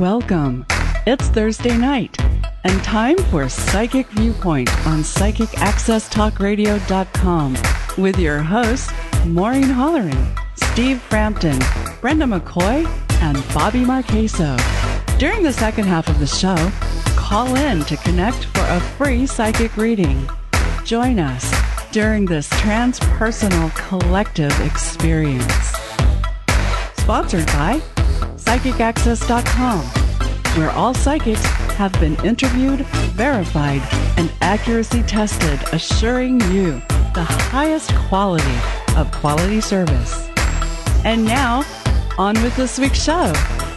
welcome. It's Thursday night and time for Psychic Viewpoint on PsychicAccessTalkRadio.com with your hosts, Maureen Holleran, Steve Frampton, Brenda McCoy, and Bobby Marqueso. During the second half of the show, call in to connect for a free psychic reading. Join us during this transpersonal collective experience. Sponsored by PsychicAccess.com, where all psychics have been interviewed, verified, and accuracy tested, assuring you the highest quality of quality service. And now, on with this week's show.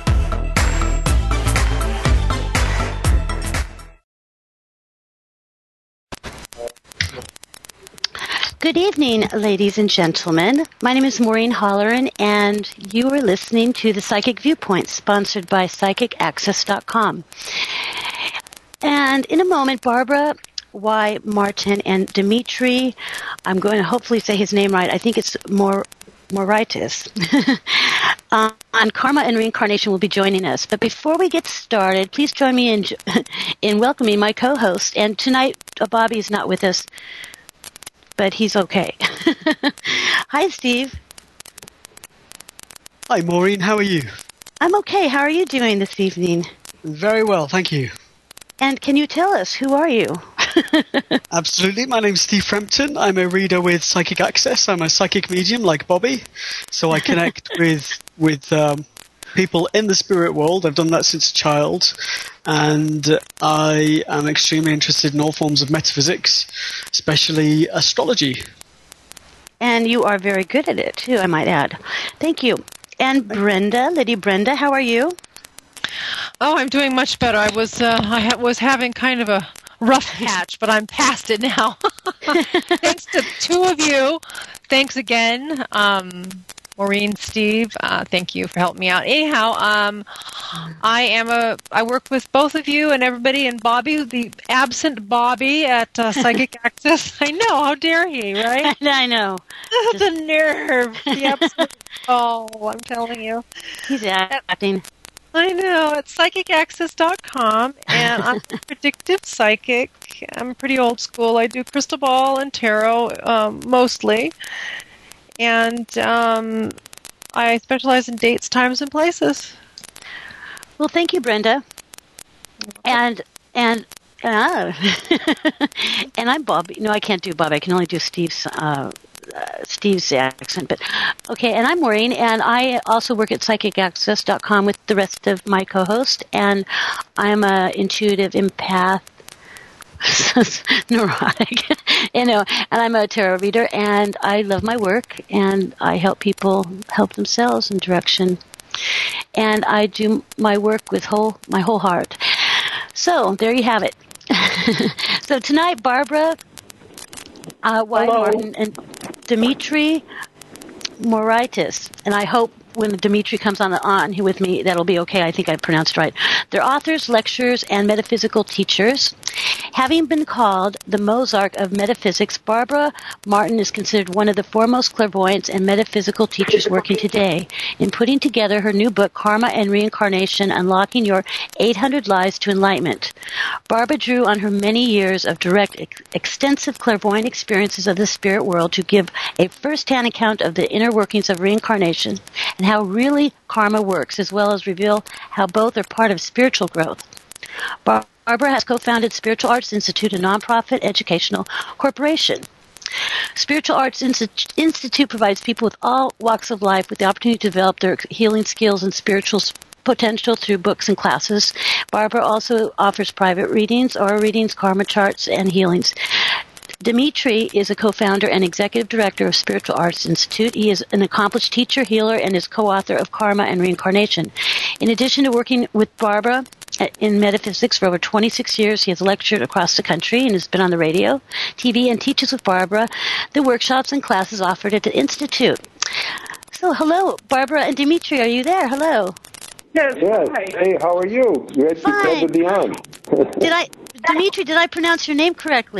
Good evening, ladies and gentlemen. My name is Maureen Holleran, and you are listening to the Psychic Viewpoint, sponsored by PsychicAccess.com. And in a moment, Barbara Y. Martin and Dimitri, I'm going to hopefully say his name right, I think it's Moraitis, on Karma and Reincarnation will be joining us. But before we get started, please join me in welcoming my co-host. And tonight, Bobby is not with us, but he's okay. Hi, Steve. Hi, Maureen. How are you? I'm okay. How are you doing this evening? Very well, thank you. And can you tell us, who are you? Absolutely. My name's Steve Frampton. I'm a reader with Psychic Access. I'm a psychic medium like Bobby. So I connect with people in the spirit world. I've done that since a child. And I am extremely interested in all forms of metaphysics, especially astrology. And you are very good at it, too, I might add. Thank you. And Brenda, Lady Brenda, how are you? Oh, I'm doing much better. I was having kind of a rough patch, but I'm past it now. Thanks to two of you. Thanks again. Maureen, Steve, thank you for helping me out. Anyhow, I work with both of you and everybody, and Bobby, the absent Bobby at Psychic Access. I know, how dare he, right? I know. The nerve, the absent. Oh, I'm telling you. He's acting. I know, it's PsychicAccess.com, and I'm a predictive psychic. I'm pretty old school. I do crystal ball and tarot, mostly. And I specialize in dates, times, and places. Well, thank you, Brenda. And and I'm Bobby. No, I can't do Bobby. I can only do Steve's accent. But okay, and I'm Maureen, and I also work at PsychicAccess.com with the rest of my co-hosts, and I'm an intuitive empath. Neurotic, and I'm a tarot reader, and I love my work, and I help people help themselves in direction, and I do my work with my whole heart. So there you have it. So tonight, Barbara Y. Martin and Dimitri Moraitis, and I hope when Dimitri comes on with me, that'll be okay. I think I pronounced it right. They're authors, lecturers, and metaphysical teachers. Having been called the Mozart of metaphysics, Barbara Martin is considered one of the foremost clairvoyants and metaphysical teachers working today. In putting together her new book, Karma and Reincarnation, Unlocking Your 800 Lives to Enlightenment, Barbara drew on her many years of direct, extensive clairvoyant experiences of the spirit world to give a first-hand account of the inner workings of reincarnation and how really karma works, as well as reveal how both are part of spiritual growth. Barbara has co-founded Spiritual Arts Institute, a nonprofit educational corporation. Spiritual Arts Institute provides people with all walks of life with the opportunity to develop their healing skills and spiritual potential through books and classes. Barbara also offers private readings, aura readings, karma charts, and healings. Dimitri is a co-founder and executive director of Spiritual Arts Institute. He is an accomplished teacher, healer, and is co-author of Karma and Reincarnation. In addition to working with Barbara in metaphysics for over 26 years, he has lectured across the country and has been on the radio, TV, and teaches with Barbara the workshops and classes offered at the Institute. So, hello, Barbara and Dimitri. Are you there? Hello. Yes. Hi. Hey, how are you? Glad to be on. Dimitri, did I pronounce your name correctly?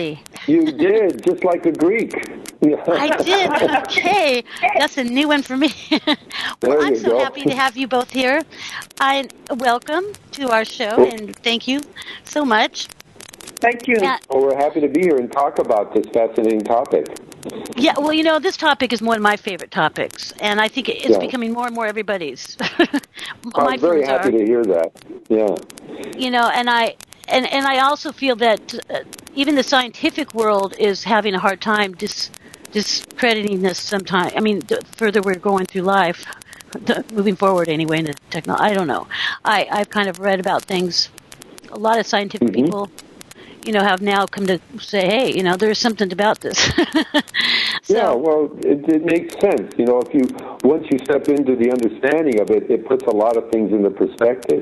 You did, just like a Greek. I did. Okay, that's a new one for me. Well, I'm so happy to have you both here. Welcome to our show, and thank you so much. Thank you. Well, we're happy to be here and talk about this fascinating topic. Yeah, well, this topic is one of my favorite topics, and I think it's becoming more and more everybody's. I'm very happy to hear that. Yeah. And I also feel that even the scientific world is having a hard time discrediting this sometimes. I mean, the further we're going through life, moving forward anyway, in the technology, I don't know. I've kind of read about things. A lot of scientific people, have now come to say, hey, there's something about this. Yeah, well, it makes sense. Once you step into the understanding of it, it puts a lot of things into perspective.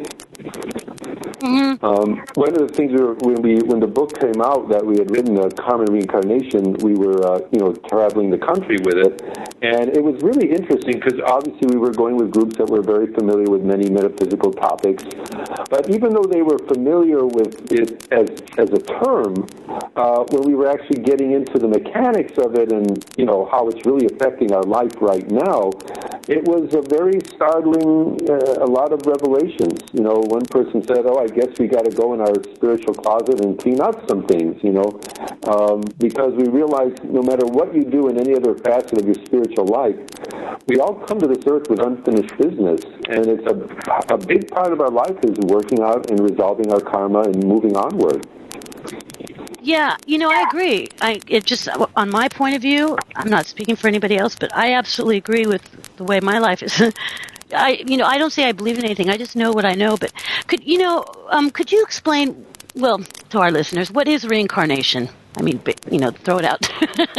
Mm-hmm. One of the things when the book came out that we had written, Karma and Reincarnation, we were traveling the country with it, and it was really interesting because obviously we were going with groups that were very familiar with many metaphysical topics, but even though they were familiar with it as a term, when we were actually getting into the mechanics of it and how it's really affecting our life right now, it was a very startling, a lot of revelations. One person said, I guess we got to go in our spiritual closet and clean up some things, because we realize no matter what you do in any other facet of your spiritual life, we all come to this earth with unfinished business, and it's a big part of our life is working out and resolving our karma and moving onward. Yeah, I agree. It just, on my point of view, I'm not speaking for anybody else, but I absolutely agree with the way my life is. I don't say I believe in anything. I just know what I know. But could you explain, to our listeners, what is reincarnation? I mean, throw it out.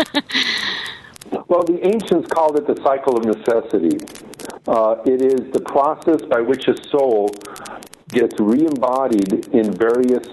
Well, the ancients called it the cycle of necessity. It is the process by which a soul gets re-embodied in various,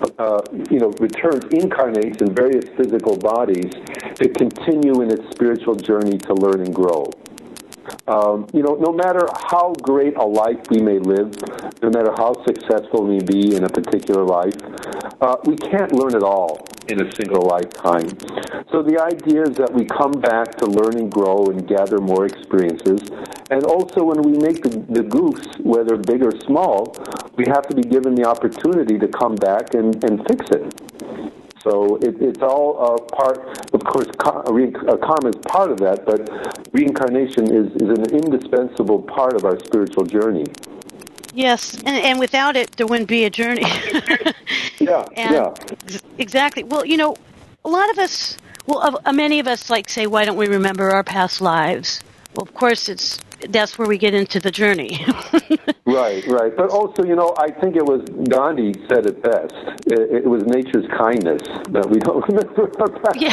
incarnates in various physical bodies to continue in its spiritual journey to learn and grow. No matter how great a life we may live, no matter how successful we may be in a particular life, we can't learn it all in a single lifetime. So the idea is that we come back to learn and grow and gather more experiences. And also when we make the goofs, whether big or small, we have to be given the opportunity to come back and fix it. So it's all part, of course, karma is part of that, but reincarnation is an indispensable part of our spiritual journey. Yes, and without it, there wouldn't be a journey. Yeah. Exactly. Well, a lot of us, many of us say, why don't we remember our past lives? Well, of course, that's where we get into the journey. Right. But also, I think it was Gandhi said it best. It was nature's kindness that we don't remember our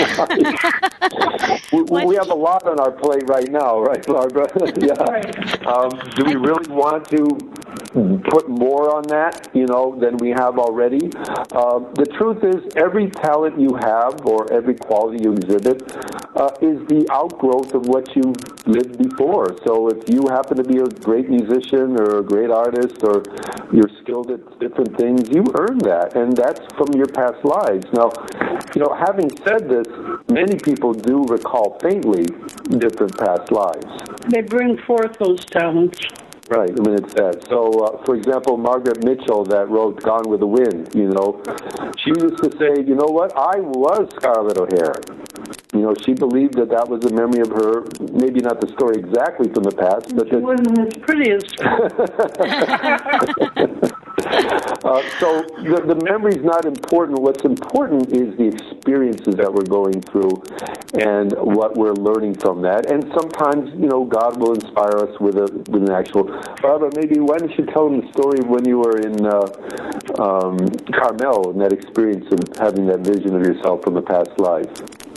past lives. We have a lot on our plate right now, right, Barbara? Yeah. Do we really want to put more on that, than we have already? The truth is, every talent you have or every quality you exhibit is the outgrowth of what you've lived before. So if you happen to be a great musician or a great artist or you're skilled at different things, you earn that, and that's from your past lives. Now, having said this, many people do recall faintly different past lives. They bring forth those talents. Right, it's that. So, for example, Margaret Mitchell that wrote Gone with the Wind, she used to say, you know what, I was Scarlett O'Hara. She believed that was a memory of her, maybe not the story exactly from the past, but... She wasn't as pretty as... So the memory's not important. What's important is the experiences that we're going through and what we're learning from that. And sometimes, God will inspire us with an actual... Barbara, maybe why don't you tell them the story when you were in Carmel and that experience of having that vision of yourself from the past life?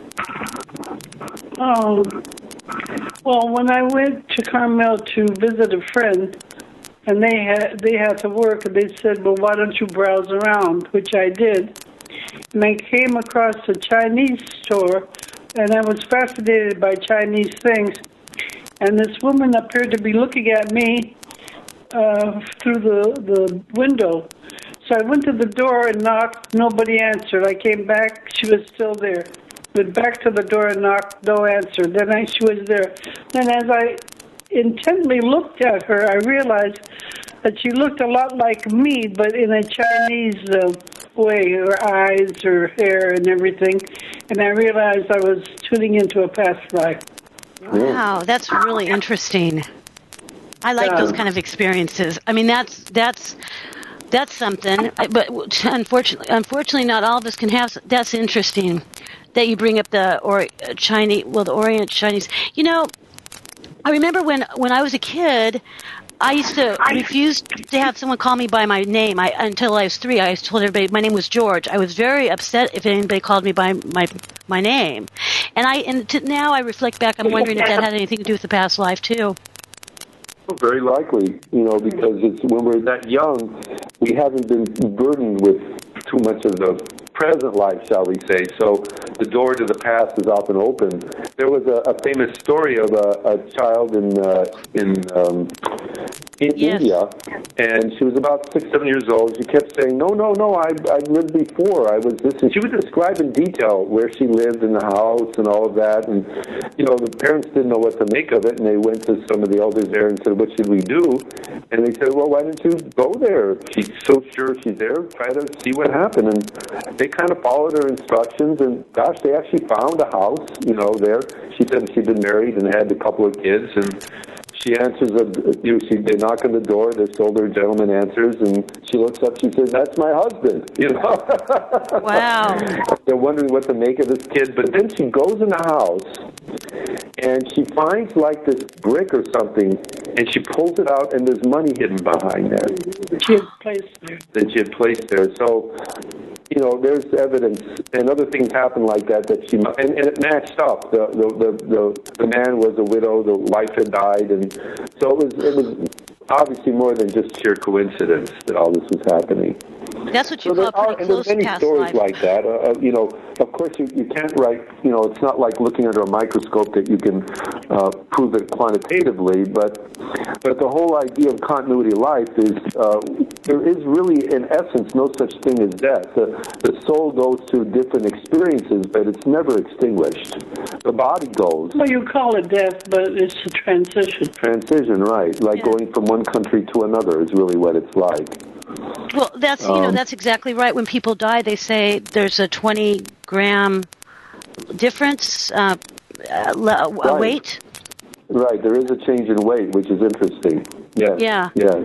Well, when I went to Carmel to visit a friend, and they had to work, and they said, well, why don't you browse around, which I did. And I came across a Chinese store, and I was fascinated by Chinese things. And this woman appeared to be looking at me through the window. So I went to the door and knocked. Nobody answered. I came back. She was still there. Went back to the door and knocked. No answer. Then she was there. Then as I intently looked at her, I realized that she looked a lot like me, but in a Chinese way. Her eyes, her hair, and everything. And I realized I was tuning into a past life. Wow, that's really interesting. I like those kind of experiences. I mean, that's something. But unfortunately, not all of us can have. That's interesting that you bring up the Orient Chinese. You know, I remember when I was a kid, I used to refuse to have someone call me by my name. Until I was 3, I told everybody my name was George. I was very upset if anybody called me by my name. And now I reflect back, I'm wondering if that had anything to do with the past life too. Very likely, because it's when we're that young, we haven't been burdened with too much of the present life, shall we say. So the door to the past is often open. There was a famous story of a child in India, and she was about 6, 7 years old. She kept saying, no, I lived before. I was this. And she would describe in detail where she lived in the house and all of that. And, the parents didn't know what to make of it, and they went to some of the elders there and said, what should we do? And they said, well, why don't you go there? She's so sure she's there. Try to see what happened. And they kind of followed her instructions, and gosh, they actually found a house, there. She said she'd been married and had a couple of kids, and she answers, they knock on the door, this older gentleman answers, and she looks up, she says, that's my husband, Wow. They're wondering what to make of this kid, but then she goes in the house, and she finds like this brick or something, and she pulls it out, and there's money hidden behind there. That she had placed there. So, there's evidence, and other things happen like that she and it matched up. The man was a widow, the wife had died, and so it was obviously more than just sheer coincidence that all this was happening. That's what you call pretty close and there's many past stories life. like that. Of course, you can't write. It's not like looking under a microscope that you can prove it quantitatively. But the whole idea of continuity of life is there is really, in essence, no such thing as death. The soul goes through different experiences, but it's never extinguished. The body goes. Well, you call it death, but it's a transition. Transition, right? Like going from one country to another is really what it's like. Well, that's that's exactly right. When people die, they say there's a 20-gram difference weight. Right, there is a change in weight, which is interesting. Yeah.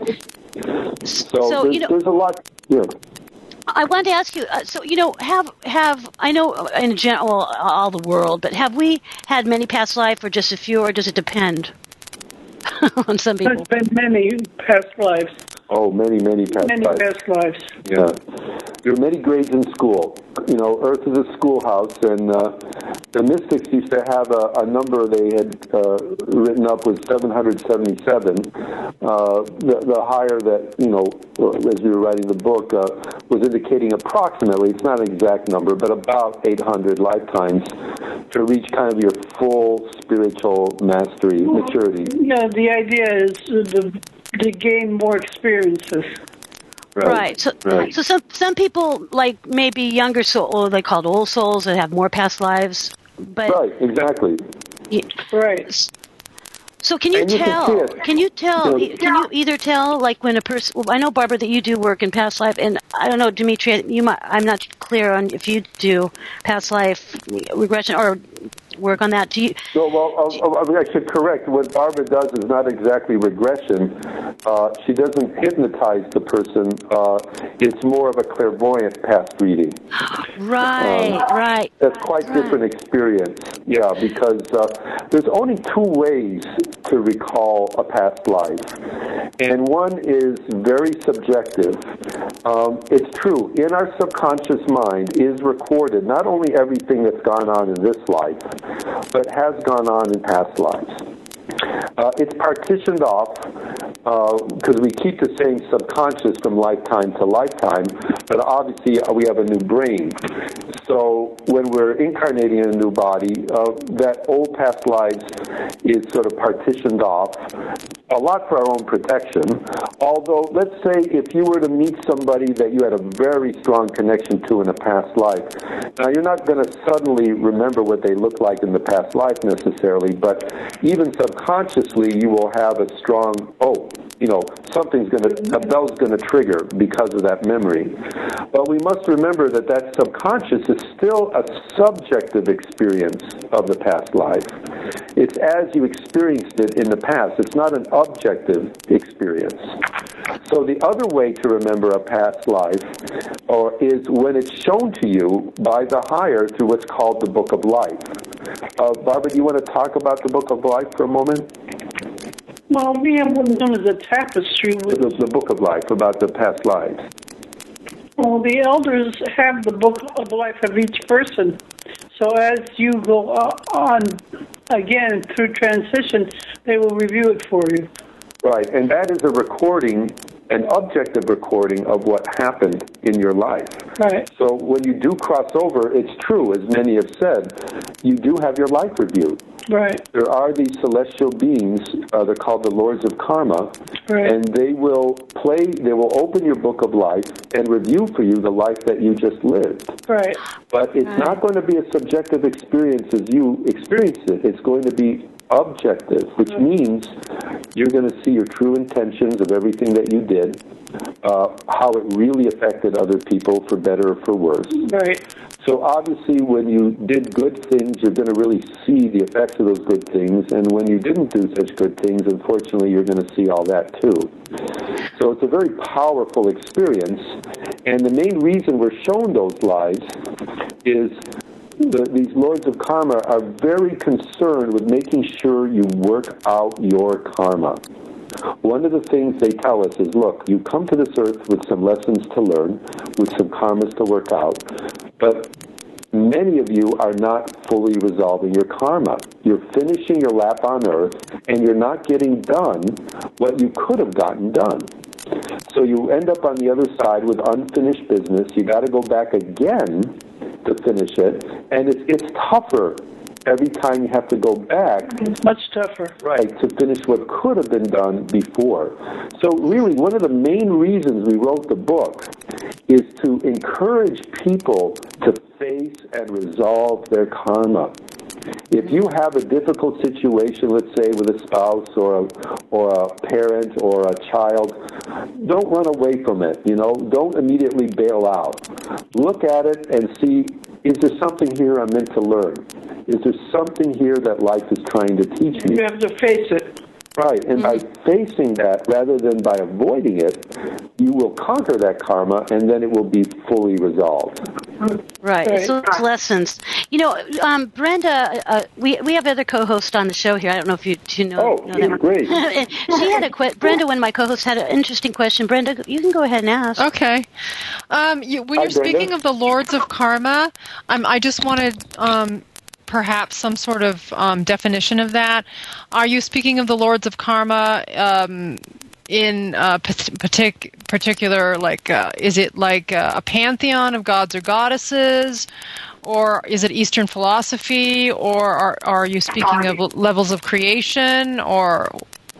So there's a lot. Yeah. I wanted to ask you. Have I know in general all the world, but have we had many past life, or just a few, or does it depend on some people? There's been many past lives. Oh, many past lives. Many past lives. Yeah. There are many grades in school. Earth is a schoolhouse, and the mystics used to have a number they had written up was 777. The higher that, as we were writing the book, was indicating approximately, it's not an exact number, but about 800 lifetimes to reach kind of your full spiritual mastery, maturity. Yeah, the idea is to gain more experiences. Right. So some people, like maybe younger souls, they called old souls, that have more past lives. But right, exactly. Right. So can you tell? Can you either tell, like, when a person? Well, I know, Barbara, that you do work in past life, and I don't know, Dimitri, I'm not clear on if you do past life regression or work on that. Do you? No, well, I should correct. What Barbara does is not exactly regression. She doesn't hypnotize the person. It's more of a clairvoyant past reading. Right. That's quite different experience. Yeah, because there's only 2 ways to recall a past life, and one is very subjective. It's true. In our subconscious mind is recorded not only everything that's gone on in this life, but has gone on in past lives. It's partitioned off because we keep the same subconscious from lifetime to lifetime, but obviously we have a new brain. So when we're incarnating in a new body, that old past lives is sort of partitioned off, a lot for our own protection. Although, let's say if you were to meet somebody that you had a very strong connection to in a past life, now you're not going to suddenly remember what they looked like in the past life necessarily, but even subconsciously you will have a strong, a bell's going to trigger because of that memory. But we must remember that subconscious is still a subjective experience of the past life. It's as you experienced it in the past. It's not an objective experience. So the other way to remember a past life is when it's shown to you by the higher through what's called the Book of Life. Barbara, do you want to talk about the Book of Life for a moment? Well, we have what's known as a tapestry. The Book of Life, about the past lives. Well, the elders have the Book of Life of each person. So as you go on again through transition, they will review it for you. Right, and that is a recording, an objective recording of what happened in your life. Right. So when you do cross over, it's true, as many have said, you do have your life reviewed. Right. There are these celestial beings, they're called the Lords of Karma, right. And they will open your Book of Life and review for you the life that you just lived. Right. But it's not going to be a subjective experience as you experienced it. It's going to be objective, which means you're going to see your true intentions of everything that you did, how it really affected other people for better or for worse. Right. So obviously when you did good things, you're going to really see the effects of those good things, and when you didn't do such good things, unfortunately, you're going to see all that too. So it's a very powerful experience, and the main reason we're shown those lives is these Lords of Karma are very concerned with making sure you work out your karma. One of the things they tell us is, look, you come to this earth with some lessons to learn, with some karmas to work out, but many of you are not fully resolving your karma. You're finishing your lap on earth, and you're not getting done what you could have gotten done. So you end up on the other side with unfinished business. You got to go back again to finish it, and it's tougher every time you have to go back. It's much tougher. Right, to finish what could have been done before. So really, one of the main reasons we wrote the book is to encourage people to face and resolve their karma. If you have a difficult situation, let's say with a spouse or a parent or a child, don't run away from it. Don't immediately bail out. Look at it and see, is there something here I'm meant to learn? Is there something here that life is trying to teach me? You have to face it. Right, and by facing that rather than by avoiding it, you will conquer that karma, and then it will be fully resolved. Right. So it's lessons. Brenda, we have other co-hosts on the show here. I don't know if you know. Oh, know great. She had Brenda, one of my co-hosts, had an interesting question. Brenda, you can go ahead and ask. Okay. When you're speaking of the Lords of Karma, I just wanted perhaps some sort of definition of that. Are you speaking of the Lords of Karma in particular, is it like a pantheon of gods or goddesses, or is it Eastern philosophy, or are you speaking of levels of creation, or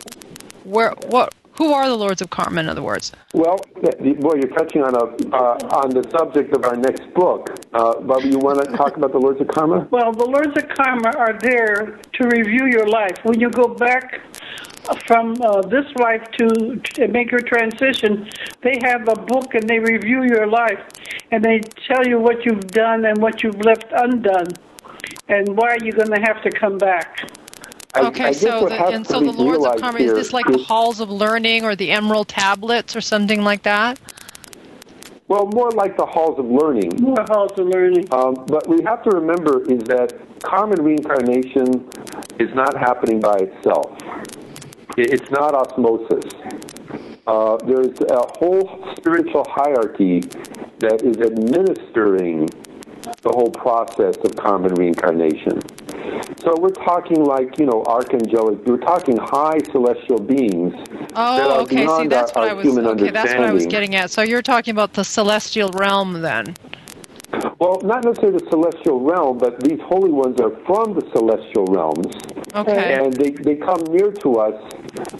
who are the Lords of Karma, in other words? Well, you're touching on the subject of our next book. Bobby, you want to talk about the Lords of Karma? Well, the Lords of Karma are there to review your life. When you go back from this life to make your transition, they have a book and they review your life, and they tell you what you've done and what you've left undone, and why you're going to have to come back. Okay, so the Lords of Karma, is this like the Halls of Learning or the Emerald Tablets or something like that? Well, more like the Halls of Learning. More Halls of Learning. But we have to remember is that karma and reincarnation is not happening by itself. It's not osmosis. There's a whole spiritual hierarchy that is administering the whole process of karma and reincarnation. So we're talking like, archangelic, we're talking high celestial beings that are beyond our human understanding. That's what I was getting at. So you're talking about the celestial realm then? Well, not necessarily the celestial realm, but these holy ones are from the celestial realms. Okay. And they come near to us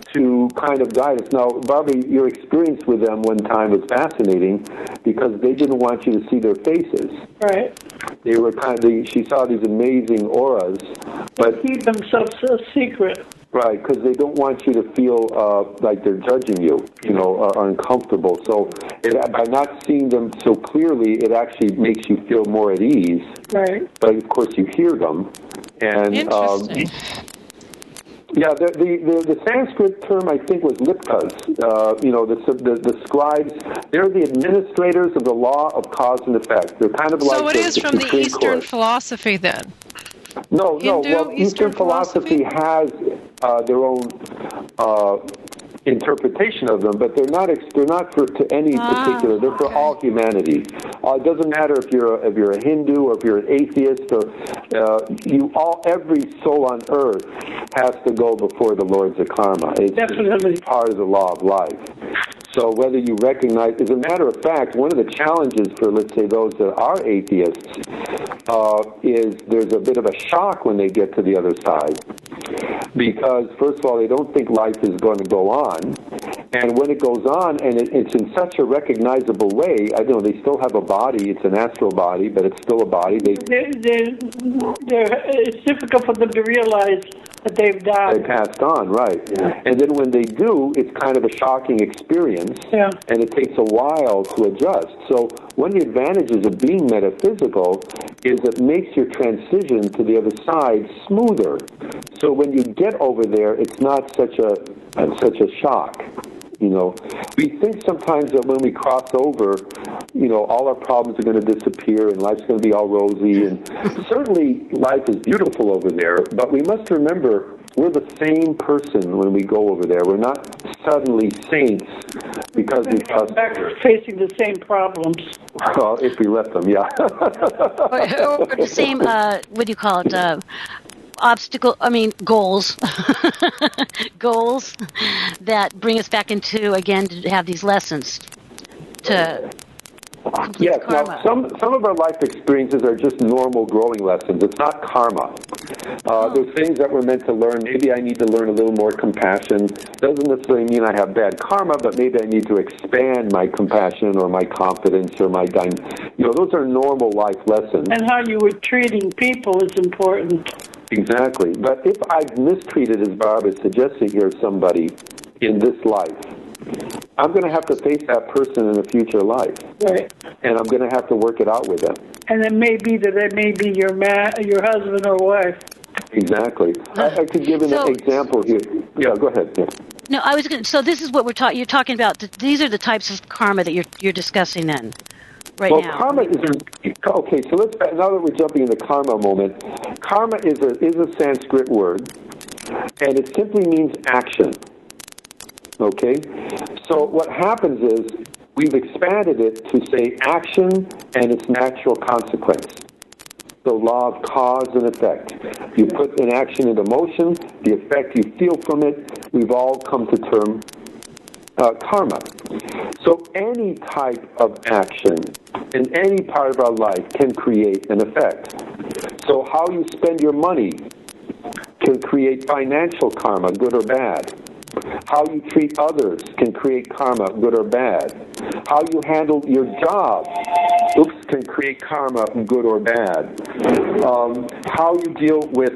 to kind of guide us. Now, Barbie, your experience with them one time was fascinating because they didn't want you to see their faces. Right. They were she saw these amazing auras, but keep themselves a secret. Right, because they don't want you to feel like they're judging you, or uncomfortable. So by not seeing them so clearly, it actually makes you feel more at ease. Right. But of course, you hear them, and interesting. Yeah, the Sanskrit term I think was lipkas. The scribes. They're the administrators of the law of cause and effect. They're kind of like so it is from the Supreme Eastern Court. philosophy then. No. Well, Eastern philosophy has their own interpretation of them, but they're not to any particular. They're for all humanity. It doesn't matter if you're a Hindu or if you're an atheist or every soul on earth has to go before the Lords of Karma. It's Definitely part of the law of life. So whether you recognize, as a matter of fact, one of the challenges for, let's say, those that are atheists is there's a bit of a shock when they get to the other side. Because, first of all, they don't think life is going to go on. And when it goes on, and it's in such a recognizable way, I don't know, they still have a body. It's an astral body, but it's still a body. It's difficult for them to realize that they've died. They passed on, right. Yeah. And then when they do, it's kind of a shocking experience, and it takes a while to adjust. So one of the advantages of being metaphysical is it makes your transition to the other side smoother. So when you get over there, it's not such a shock. We think sometimes that when we cross over, all our problems are going to disappear and life's going to be all rosy. And certainly life is beautiful over there, but we must remember we're the same person when we go over there. We're not suddenly saints because we cross back facing the same problems. Well, if we let them, yeah. or the same, what do you call it? Goals. Goals that bring us back into, again, to have these lessons to complete karma. Now some of our life experiences are just normal growing lessons. It's not karma. There's things that we're meant to learn. Maybe I need to learn a little more compassion. Doesn't necessarily mean I have bad karma, but maybe I need to expand my compassion or my confidence or those are normal life lessons. And how you were treating people is important. Exactly. But if I've mistreated, as Barb is suggesting here, somebody in this life, I'm going to have to face that person in a future life. Right. And I'm going to have to work it out with them. And it may be that it may be your husband or wife. Exactly. I could give an example here. Yeah, go ahead. Yeah. No, I was going to... So this is what you're talking about. These are the types of karma that you're discussing then. Right now. Karma is okay. So now that we're jumping in the karma moment, karma is a Sanskrit word, and it simply means action. Okay, so what happens is we've expanded it to say action and its natural consequence. The law of cause and effect. You put an action into motion, the effect you feel from it. We've all come to term karma. So any type of action in any part of our life can create an effect. So how you spend your money can create financial karma, good or bad. How you treat others can create karma, good or bad. How you handle your job, can create karma, good or bad. How you deal with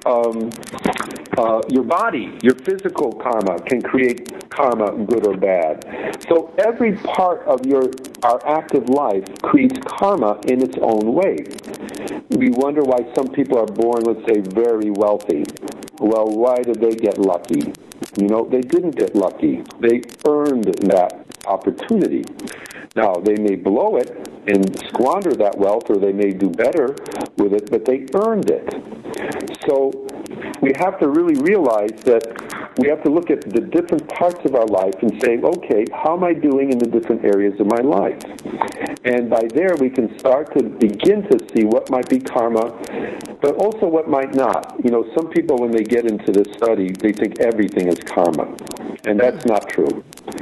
your body, your physical karma can create karma, good or bad. So every part of our active life creates karma in its own way. We wonder why some people are born, let's say, very wealthy. Well, why did they get lucky? They didn't get lucky. They earned that opportunity. Now, they may blow it and squander that wealth, or they may do better with it, but they earned it. So we have to really realize that we have to look at the different parts of our life and say, okay, how am I doing in the different areas of my life? And by there, we can start to begin to see what might be karma, but also what might not. Some people, when they get into this study, they think everything is karma, and that's not true.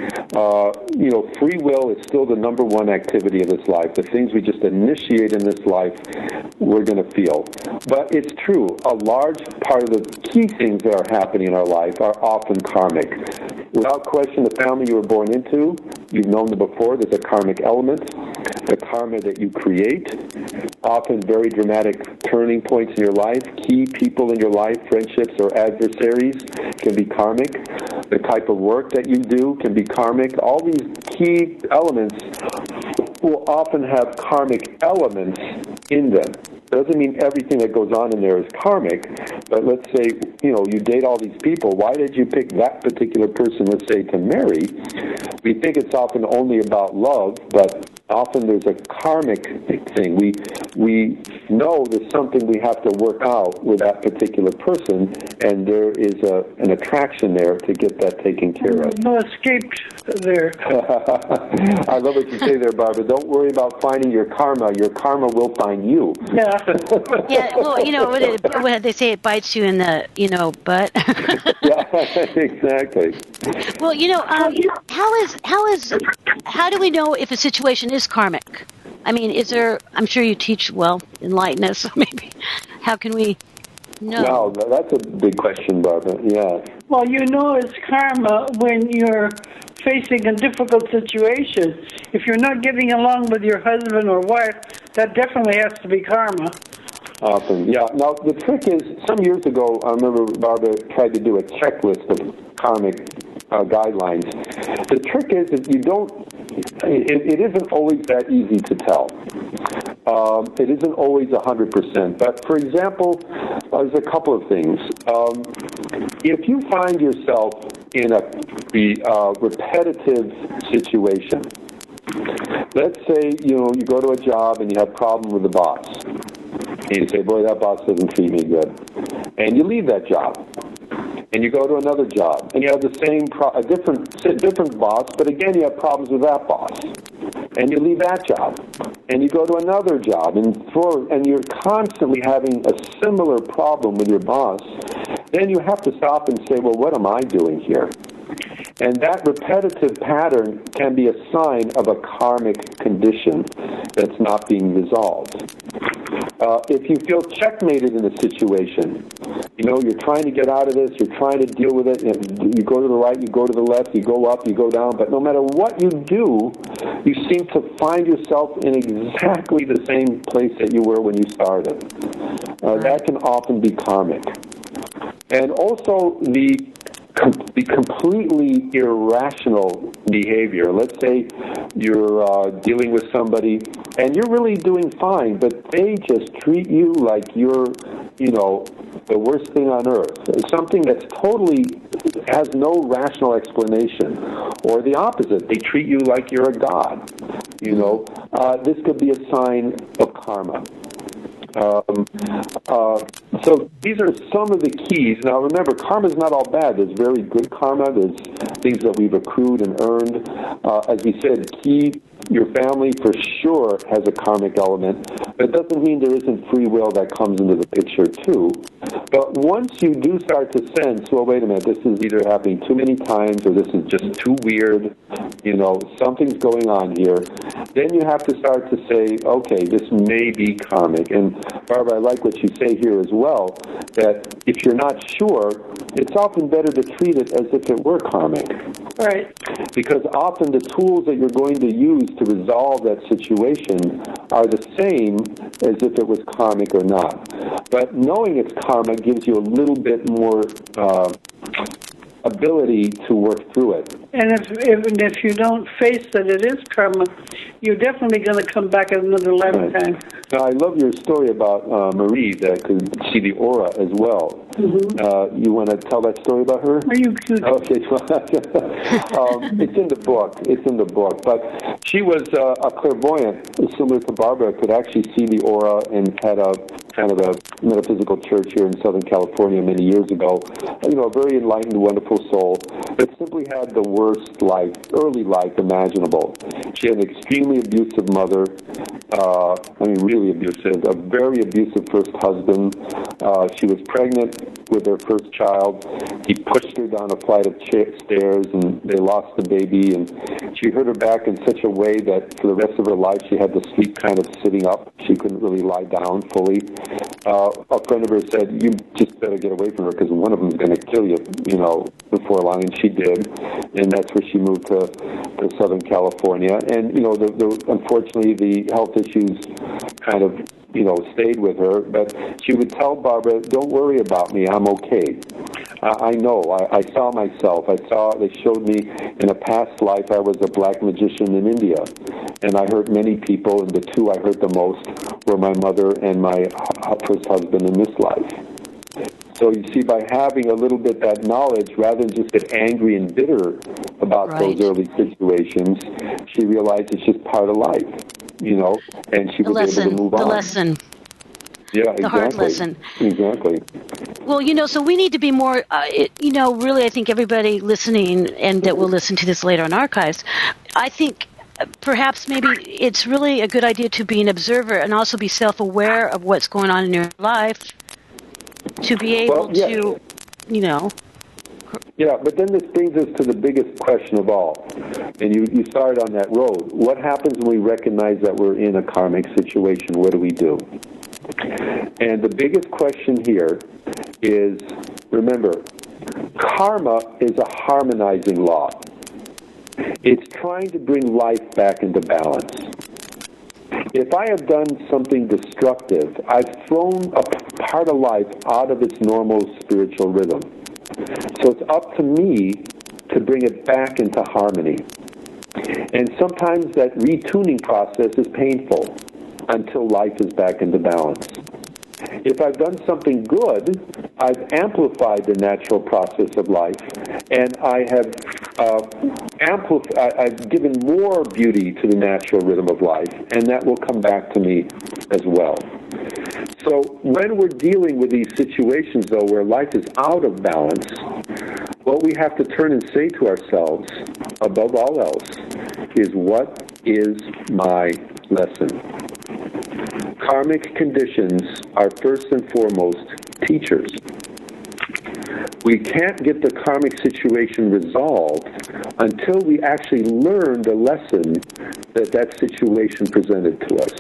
free will is still the number one activity of this life. The things we just initiate in this life, we're going to feel. But it's true, a large part of the key things that are happening in our life are often karmic. Without question, the family you were born into, you've known them before, there's a karmic element. The karma that you create, often very dramatic turning points in your life, key people in your life, friendships or adversaries can be karmic. The type of work that you do can be karmic. All these key elements will often have karmic elements in them. Doesn't mean everything that goes on in there is karmic, but let's say, you date all these people. Why did you pick that particular person, let's say, to marry? We think it's often only about love, but often there's a karmic thing. We know there's something we have to work out with that particular person, and there is an attraction there to get that taken care of. No escape there. I love what you say there, Barbara. Don't worry about finding your karma. Your karma will find you. Yeah. Yeah, well, what they say, it bites you in the, butt. Yeah, exactly. Well, how do we know if a situation is karmic? I mean, I'm sure you teach, enlighten us, maybe. How can we know? Wow, that's a big question, Barbara. Yeah. Well, it's karma when you're facing a difficult situation. If you're not getting along with your husband or wife, that definitely has to be karma. Awesome. Yeah. Now, the trick is, some years ago, I remember Barbara tried to do a checklist of karmic guidelines. The trick is that it isn't always that easy to tell. It isn't always 100%. But, for example, there's a couple of things. If you find yourself in a repetitive situation, let's say, you go to a job and you have a problem with the boss. And you say, boy, that boss doesn't treat me good. And you leave that job. And you go to another job. And you have the same, a different boss, but again, you have problems with that boss. And you leave that job. And you go to another job. And you're constantly having a similar problem with your boss. Then you have to stop and say, well, what am I doing here? And that repetitive pattern can be a sign of a karmic condition that's not being resolved. If you feel checkmated in a situation, you're trying to get out of this, you're trying to deal with it, you go to the right, you go to the left, you go up, you go down, but no matter what you do, you seem to find yourself in exactly the same place that you were when you started. That can often be karmic. And also the completely irrational behavior. Let's say you're dealing with somebody and you're really doing fine, but they just treat you like you're, the worst thing on earth. Something that's totally has no rational explanation. Or the opposite. They treat you like you're a god. This could be a sign of karma. So these are some of the keys. Now remember, karma is not all bad. There's very good karma. There's things that we've accrued and earned. As we said, your family for sure has a karmic element, but it doesn't mean there isn't free will that comes into the picture too. But once you do start to sense, well, wait a minute, this is either happening too many times or this is just too weird, something's going on here, then you have to start to say, okay, this may be karmic. And Barbara, I like what you say here as well, that if you're not sure, it's often better to treat it as if it were karmic. Right. Because often the tools that you're going to use to resolve that situation are the same as if it was karmic or not. But knowing it's karma gives you a little bit more ability to work through it. And if you don't face that it is karma, you're definitely going to come back at another lifetime. Right. Now, I love your story about Marie that could see the aura as well. Mm-hmm. You want to tell that story about her? Are you cute? Okay. It's in the book. But she was a clairvoyant, similar to Barbara, could actually see the aura and had a kind of a metaphysical church here in Southern California many years ago. A very enlightened, wonderful soul, but simply had the worst early life imaginable. She had an extremely abusive mother, really abusive, a very abusive first husband. She was pregnant with her first child. He pushed her down a flight of stairs and they lost the baby, and she hurt her back in such a way that for the rest of her life she had to sleep kind of sitting up. She couldn't really lie down fully. A friend of hers said, "You just better get away from her because one of them is going to kill you, before long," and she did, and that's where she moved to Southern California. And unfortunately, the health issues kind of stayed with her, but she would tell Barbara, "Don't worry about me, I'm okay. I know, I saw myself, they showed me in a past life I was a black magician in India, and I hurt many people, and the two I hurt the most were my mother and my first husband in this life." So you see, by having a little bit that knowledge, rather than just get angry and bitter about those early situations, she realized it's just part of life. And she was able to move on. The lesson. Yeah, exactly. The hard lesson. Exactly. Well, so we need to be more, really, I think everybody listening and that will listen to this later on archives, I think perhaps maybe it's really a good idea to be an observer and also be self-aware of what's going on in your life to be able to, Yeah, but then this brings us to the biggest question of all. And you started on that road. What happens when we recognize that we're in a karmic situation? What do we do? And the biggest question here is, remember, karma is a harmonizing law. It's trying to bring life back into balance. If I have done something destructive, I've thrown a part of life out of its normal spiritual rhythm. So it's up to me to bring it back into harmony. And sometimes that retuning process is painful until life is back into balance. If I've done something good, I've amplified the natural process of life, and I have I've given more beauty to the natural rhythm of life, and that will come back to me as well. So when we're dealing with these situations, though, where life is out of balance, what we have to turn and say to ourselves, above all else, is, what is my lesson? Karmic conditions are first and foremost teachers. We can't get the karmic situation resolved until we actually learn the lesson that situation presented to us.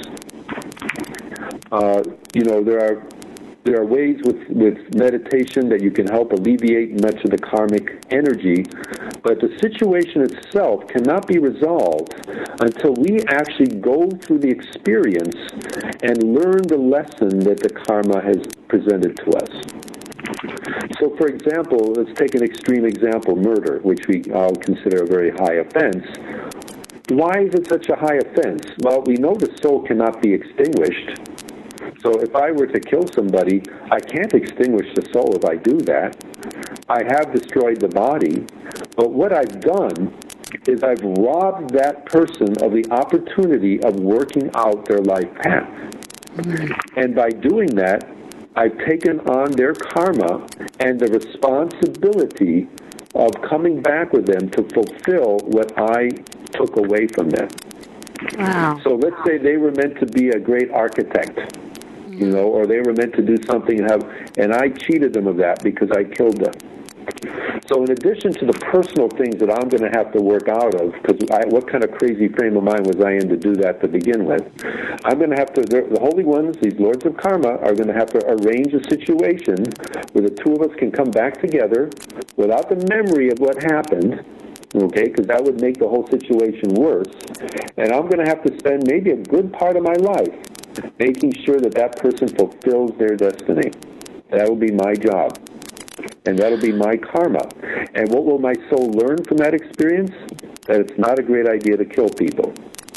There are ways with meditation that you can help alleviate much of the karmic energy, but the situation itself cannot be resolved until we actually go through the experience and learn the lesson that the karma has presented to us. So, for example, let's take an extreme example, murder, which we all consider a very high offense. Why is it such a high offense? Well, we know the soul cannot be extinguished. So if I were to kill somebody, I can't extinguish the soul if I do that. I have destroyed the body, but what I've done is I've robbed that person of the opportunity of working out their life path. And by doing that, I've taken on their karma and the responsibility of coming back with them to fulfill what I took away from them. Wow. So let's say they were meant to be a great architect, or they were meant to do something and I cheated them of that because I killed them. So in addition to the personal things that I'm going to have to work out of, because what kind of crazy frame of mind was I in to do that to begin with, I'm going to have to, the Holy Ones, these Lords of Karma, are going to have to arrange a situation where the two of us can come back together without the memory of what happened, okay, because that would make the whole situation worse, and I'm going to have to spend maybe a good part of my life making sure that person fulfills their destiny. That will be my job. And that'll be my karma. And what will my soul learn from that experience? That it's not a great idea to kill people.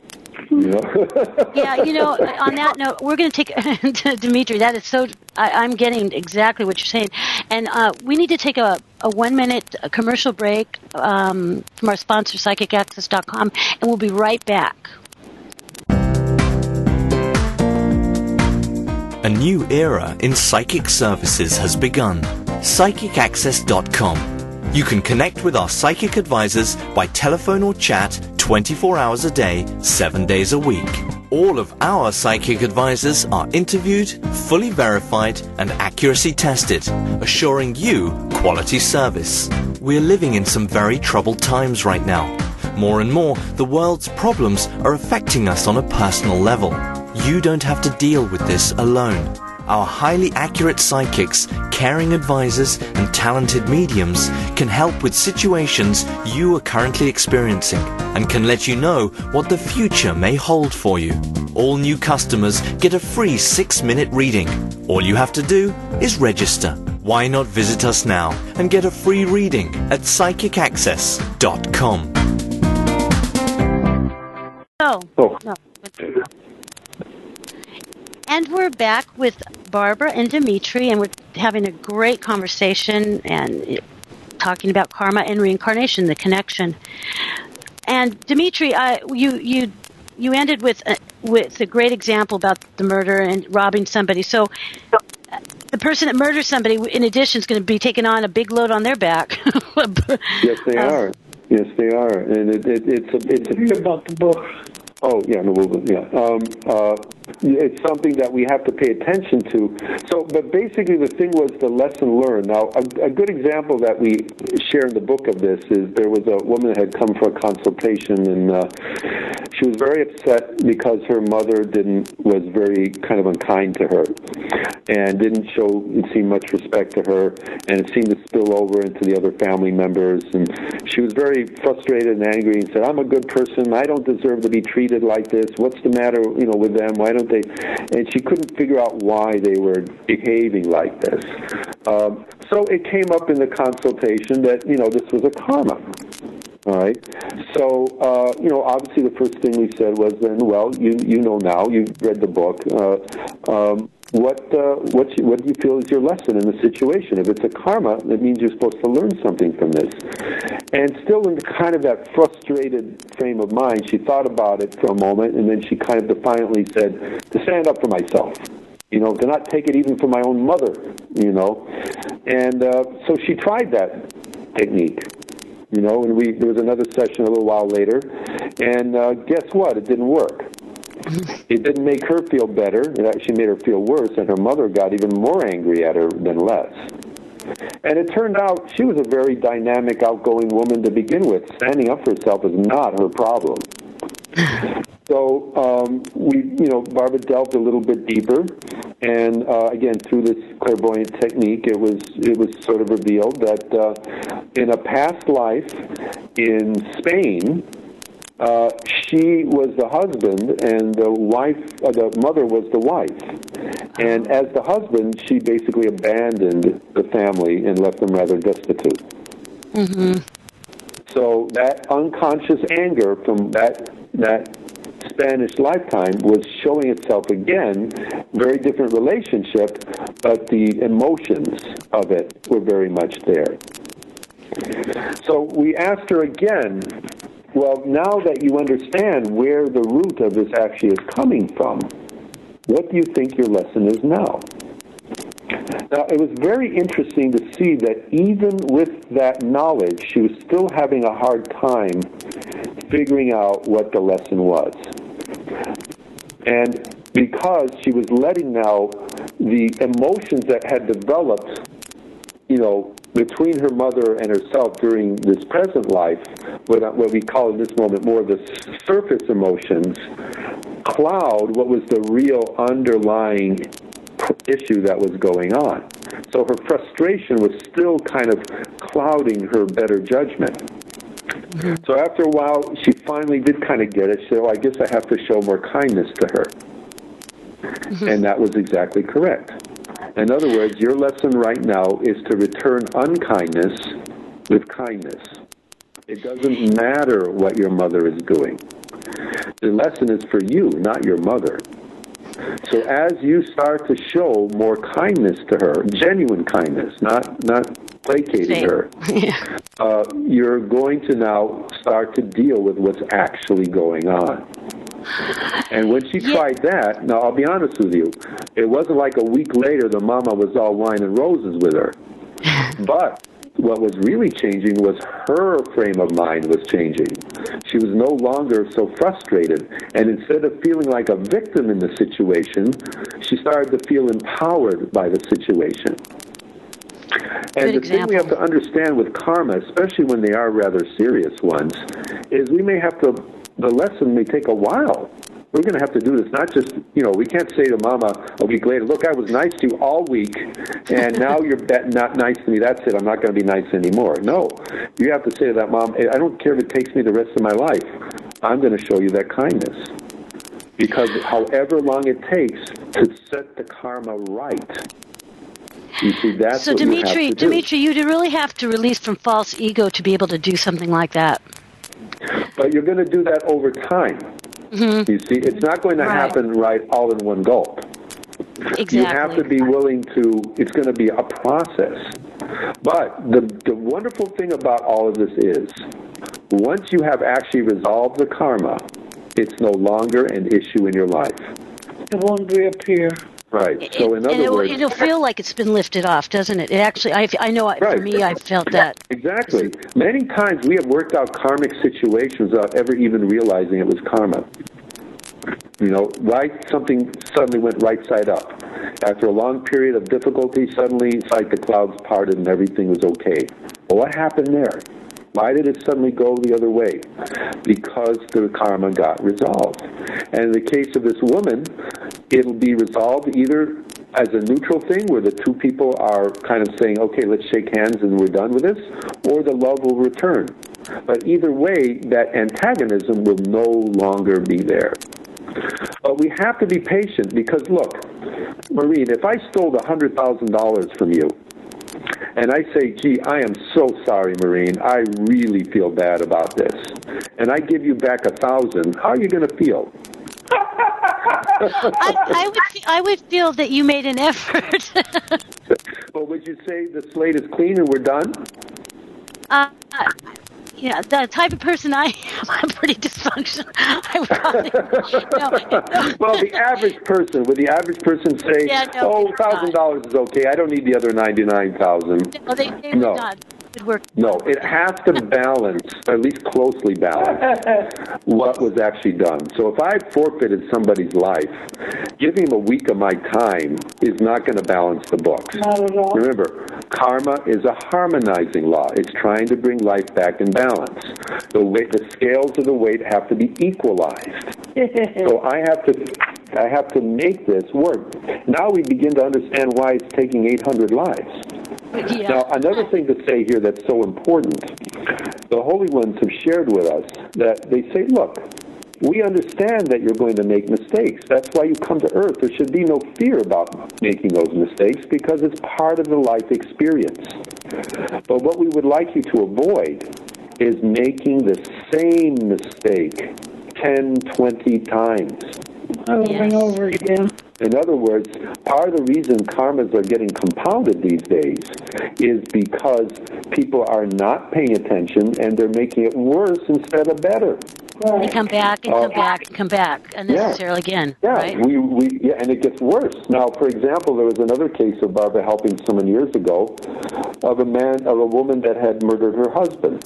Yeah, on that note, we're going to take, Dimitri, that is so, I'm getting exactly what you're saying. And we need to take a 1-minute commercial break from our sponsor, PsychicAccess.com, and we'll be right back. A new era in psychic services has begun. PsychicAccess.com. You can connect with our psychic advisors by telephone or chat 24 hours a day, 7 days a week. All of our psychic advisors are interviewed, fully verified, and accuracy tested, assuring you quality service. We're living in some very troubled times right now. More and more, the world's problems are affecting us on a personal level. You don't have to deal with this alone. Our highly accurate psychics, caring advisors, and talented mediums can help with situations you are currently experiencing and can let you know what the future may hold for you. All new customers get a free 6-minute reading. All you have to do is register. Why not visit us now and get a free reading at psychicaccess.com. No. And we're back with Barbara and Dimitri, and we're having a great conversation and talking about karma and reincarnation, the connection. And Dimitri, you ended with a great example about the murder and robbing somebody. So the person that murders somebody, in addition, is going to be taking on a big load on their back. Yes, they are. Yes, they are, and it's about the book. Oh, yeah, no, it's something that we have to pay attention to. So, but basically the thing was the lesson learned. Now, a good example that we share in the book of this is there was a woman that had come for a consultation, and she was very upset because her mother was very kind of unkind to her and didn't seem much respect to her, and it seemed to spill over into the other family members, and she was very frustrated and angry and said, I'm a good person, I don't deserve to be treated like this, what's the matter, with them, why don't they, and she couldn't figure out why they were behaving like this. So it came up in the consultation that, this was a karma. All right. So, obviously the first thing we said was then, well, you know now, you've read the book. What do you feel is your lesson in the situation? If it's a karma, that means you're supposed to learn something from this. And still in kind of that frustrated frame of mind, she thought about it for a moment, and then she kind of defiantly said, to stand up for myself. To not take it even from my own mother, And so she tried that technique. And there was another session a little while later, and guess what? It didn't work. It didn't make her feel better. It actually made her feel worse, and her mother got even more angry at her than less. And it turned out she was a very dynamic, outgoing woman to begin with. Standing up for herself is not her problem. So Barbara delved a little bit deeper, and again, through this clairvoyant technique, it was sort of revealed that in a past life in Spain, she was the husband, and the mother was the wife. And as the husband, she basically abandoned the family and left them rather destitute. Mm-hmm. So that unconscious anger from that Spanish lifetime was showing itself again, very different relationship, but the emotions of it were very much there. So we asked her again, well, now that you understand where the root of this actually is coming from, what do you think your lesson is now? Now, it was very interesting to see that even with that knowledge, she was still having a hard time figuring out what the lesson was. And because she was letting now the emotions that had developed, between her mother and herself during this present life, what we call in this moment more of the surface emotions, cloud what was the real underlying issue that was going on. So her frustration was still kind of clouding her better judgment. Mm-hmm. So after a while, she finally did kind of get it. She said, I guess I have to show more kindness to her. Mm-hmm. And that was exactly correct. In other words, your lesson right now is to return unkindness with kindness. It doesn't matter what your mother is doing. The lesson is for you, not your mother. So as you start to show more kindness to her, genuine kindness, not placating her, you're going to now start to deal with what's actually going on. And when she tried that, now I'll be honest with you, it wasn't like a week later the mama was all wine and roses with her. But what was really changing was her frame of mind was changing. She was no longer so frustrated. And instead of feeling like a victim in the situation, she started to feel empowered by the situation. And the thing we have to understand with karma, especially when they are rather serious ones, is we may have to, the lesson may take a while. We're going to have to do this, not just, we can't say to Mama a week later, look, I was nice to you all week, and now you're not nice to me. That's it. I'm not going to be nice anymore. No. You have to say to that mom, I don't care if it takes me the rest of my life. I'm going to show you that kindness. Because however long it takes to set the karma right, you see, that's what you have to do. Dimitri, you really have to release from false ego to be able to do something like that. But you're going to do that over time. Mm-hmm. You see, it's not going to happen all in one gulp. Exactly. You have to be willing to, it's going to be a process. But the wonderful thing about all of this is, once you have actually resolved the karma, it's no longer an issue in your life. It won't reappear. Right. So in other words, it'll feel like it's been lifted off, doesn't it? It actually, I know for me, I've felt that. Exactly. Many times we have worked out karmic situations without ever even realizing it was karma. Something suddenly went right side up. After a long period of difficulty, suddenly it's like the clouds parted and everything was okay. Well, what happened there? Why did it suddenly go the other way? Because the karma got resolved. And in the case of this woman, it'll be resolved either as a neutral thing where the two people are kind of saying, okay, let's shake hands and we're done with this, or the love will return. But either way, that antagonism will no longer be there. But we have to be patient because, look, Maureen, if I stole $100,000 from you, and I say, gee, I am so sorry, Maureen, I really feel bad about this, and I give you back $1,000, how are you going to feel? I would feel that you made an effort. Well, would you say the slate is clean and we're done? The type of person I am, I'm pretty dysfunctional. Well, the average person, would the average person say, $1,000 is okay, I don't need the other $99,000? No, they would not. No, it has to balance, at least closely balance, what was actually done. So if I forfeited somebody's life, giving him a week of my time is not going to balance the books. Not at all. Remember, karma is a harmonizing law. It's trying to bring life back in balance. The scales of the weight have to be equalized. So I have to make this work. Now we begin to understand why it's taking 800 lives. Yeah. Now, another thing to say here that's so important, the Holy Ones have shared with us that they say, look, we understand that you're going to make mistakes. That's why you come to Earth. There should be no fear about making those mistakes because it's part of the life experience. But what we would like you to avoid is making the same mistake 10, 20 times. Over and over again. In other words, part of the reason karmas are getting compounded these days is because people are not paying attention and they're making it worse instead of better. They come back and come back and come back unnecessarily again. Yeah, right? And it gets worse. Now, for example, there was another case of Barbara helping someone years ago of a woman that had murdered her husband.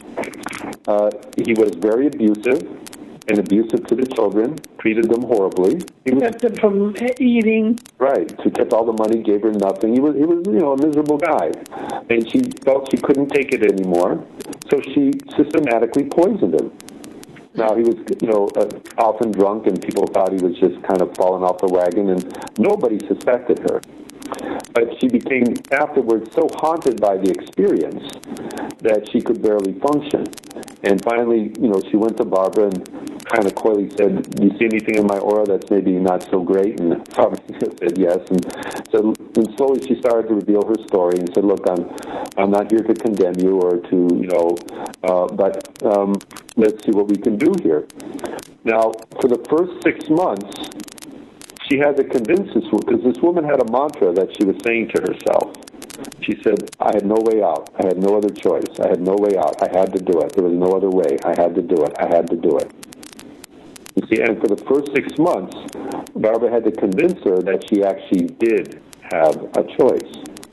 He was very abusive. And abusive to the children, treated them horribly. He kept them from eating. Right. He kept all the money, gave her nothing. He was a miserable guy. And she felt she couldn't take it anymore, so she systematically poisoned him. Now, he was, often drunk, and people thought he was just kind of falling off the wagon, and nobody suspected her. But she became, afterwards, so haunted by the experience that she could barely function. And finally, she went to Barbara and kind of coyly said, do you see anything in my aura that's maybe not so great? And Barbara said yes. And slowly she started to reveal her story and said, look, I'm not here to condemn you or to, but let's see what we can do here. Now, for the first 6 months, she had to convince this woman, because this woman had a mantra that she was saying to herself. She said, I had no way out. I had no other choice. I had no way out. I had to do it. There was no other way. I had to do it. I had to do it. You see, and for the first 6 months, Barbara had to convince her that she actually did have a choice.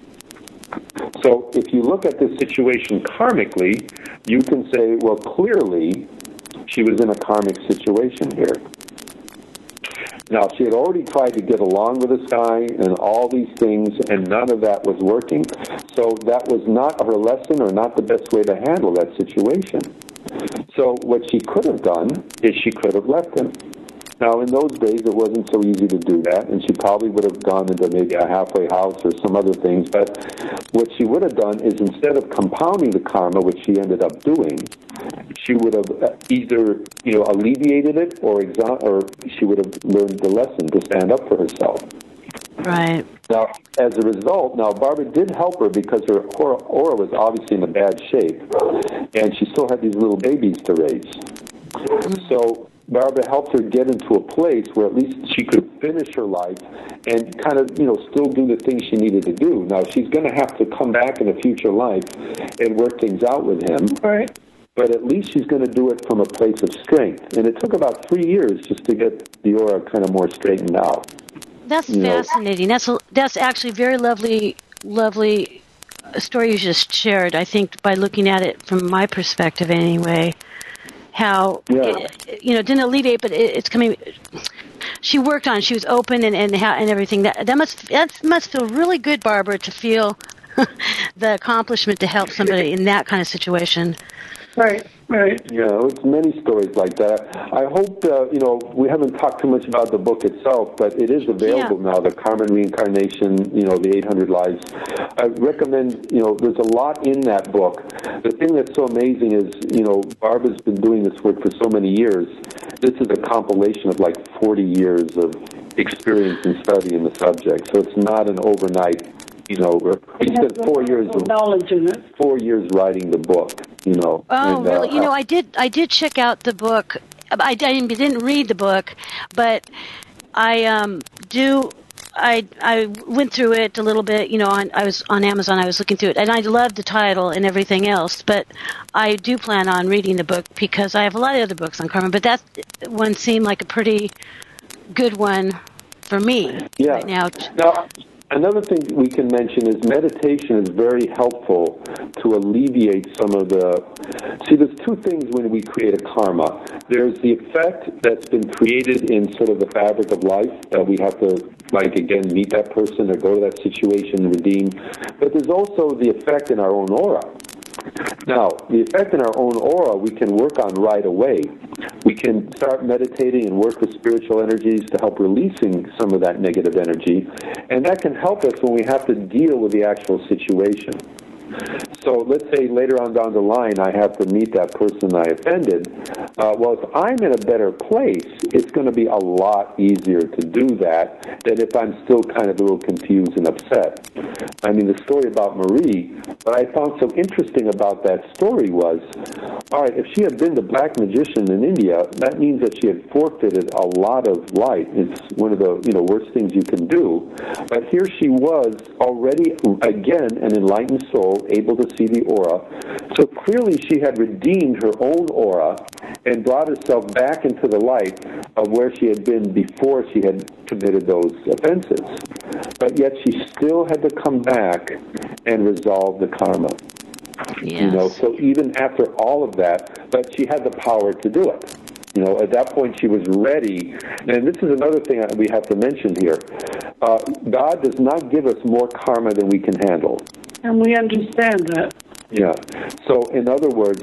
So if you look at this situation karmically, you can say, well, clearly, she was in a karmic situation here. Now, she had already tried to get along with this guy and all these things, and none of that was working. So that was not her lesson or not the best way to handle that situation. So what she could have done is she could have left him. Now, in those days, it wasn't so easy to do that, and she probably would have gone into maybe a halfway house or some other things. But what she would have done is instead of compounding the karma, which she ended up doing, she would have either, alleviated it or she would have learned the lesson to stand up for herself. Right. Now, as a result, Barbara did help her because her aura was obviously in a bad shape, and she still had these little babies to raise. So Barbara helped her get into a place where at least she could finish her life and kind of, still do the things she needed to do. Now, she's going to have to come back in a future life and work things out with him. Right. But at least she's going to do it from a place of strength. And it took about 3 years just to get the aura kind of more straightened out. That's fascinating. That's actually a very lovely story you just shared, I think, by looking at it from my perspective anyway. How, didn't alleviate, but it's coming. She worked on it. She was open and everything. That must feel really good, Barbara, to feel the accomplishment to help somebody in that kind of situation. Right. Yeah, it's many stories like that. I hope, we haven't talked too much about the book itself, but it is available now, the Karma and Reincarnation, the 800 Lives. I recommend, there's a lot in that book. The thing that's so amazing is, Barbara's been doing this work for so many years. This is a compilation of like 40 years of experience and study in the subject, so it's not an overnight, we spent 4 years of knowledge in it. 4 years writing the book, Oh, and, really? I did check out the book. I didn't read the book, but I went through it a little bit. I was on Amazon. I was looking through it, and I loved the title and everything else. But I do plan on reading the book because I have a lot of other books on karma. But that one seemed like a pretty good one for me right now. Another thing we can mention is meditation is very helpful to alleviate some of the... See, there's two things when we create a karma. There's the effect that's been created in sort of the fabric of life that we have to, again, meet that person or go to that situation and redeem. But there's also the effect in our own aura. Now, the effect in our own aura we can work on right away. We can start meditating and work with spiritual energies to help releasing some of that negative energy, and that can help us when we have to deal with the actual situation. So let's say later on down the line I have to meet that person I offended. Well, if I'm in a better place, it's going to be a lot easier to do that than if I'm still kind of a little confused and upset. I mean, the story about Marie, what I found so interesting about that story was, all right, if she had been the black magician in India, that means that she had forfeited a lot of light. It's one of the worst things you can do. But here she was already, again, an enlightened soul, able to see the aura. So clearly she had redeemed her own aura and brought herself back into the light of where she had been before she had committed those offenses. But yet she still had to come back and resolve the karma. Yes. So even after all of that, but she had the power to do it. At that point she was ready. And this is another thing that we have to mention here. God does not give us more karma than we can handle. And we understand that. Yeah. So, in other words,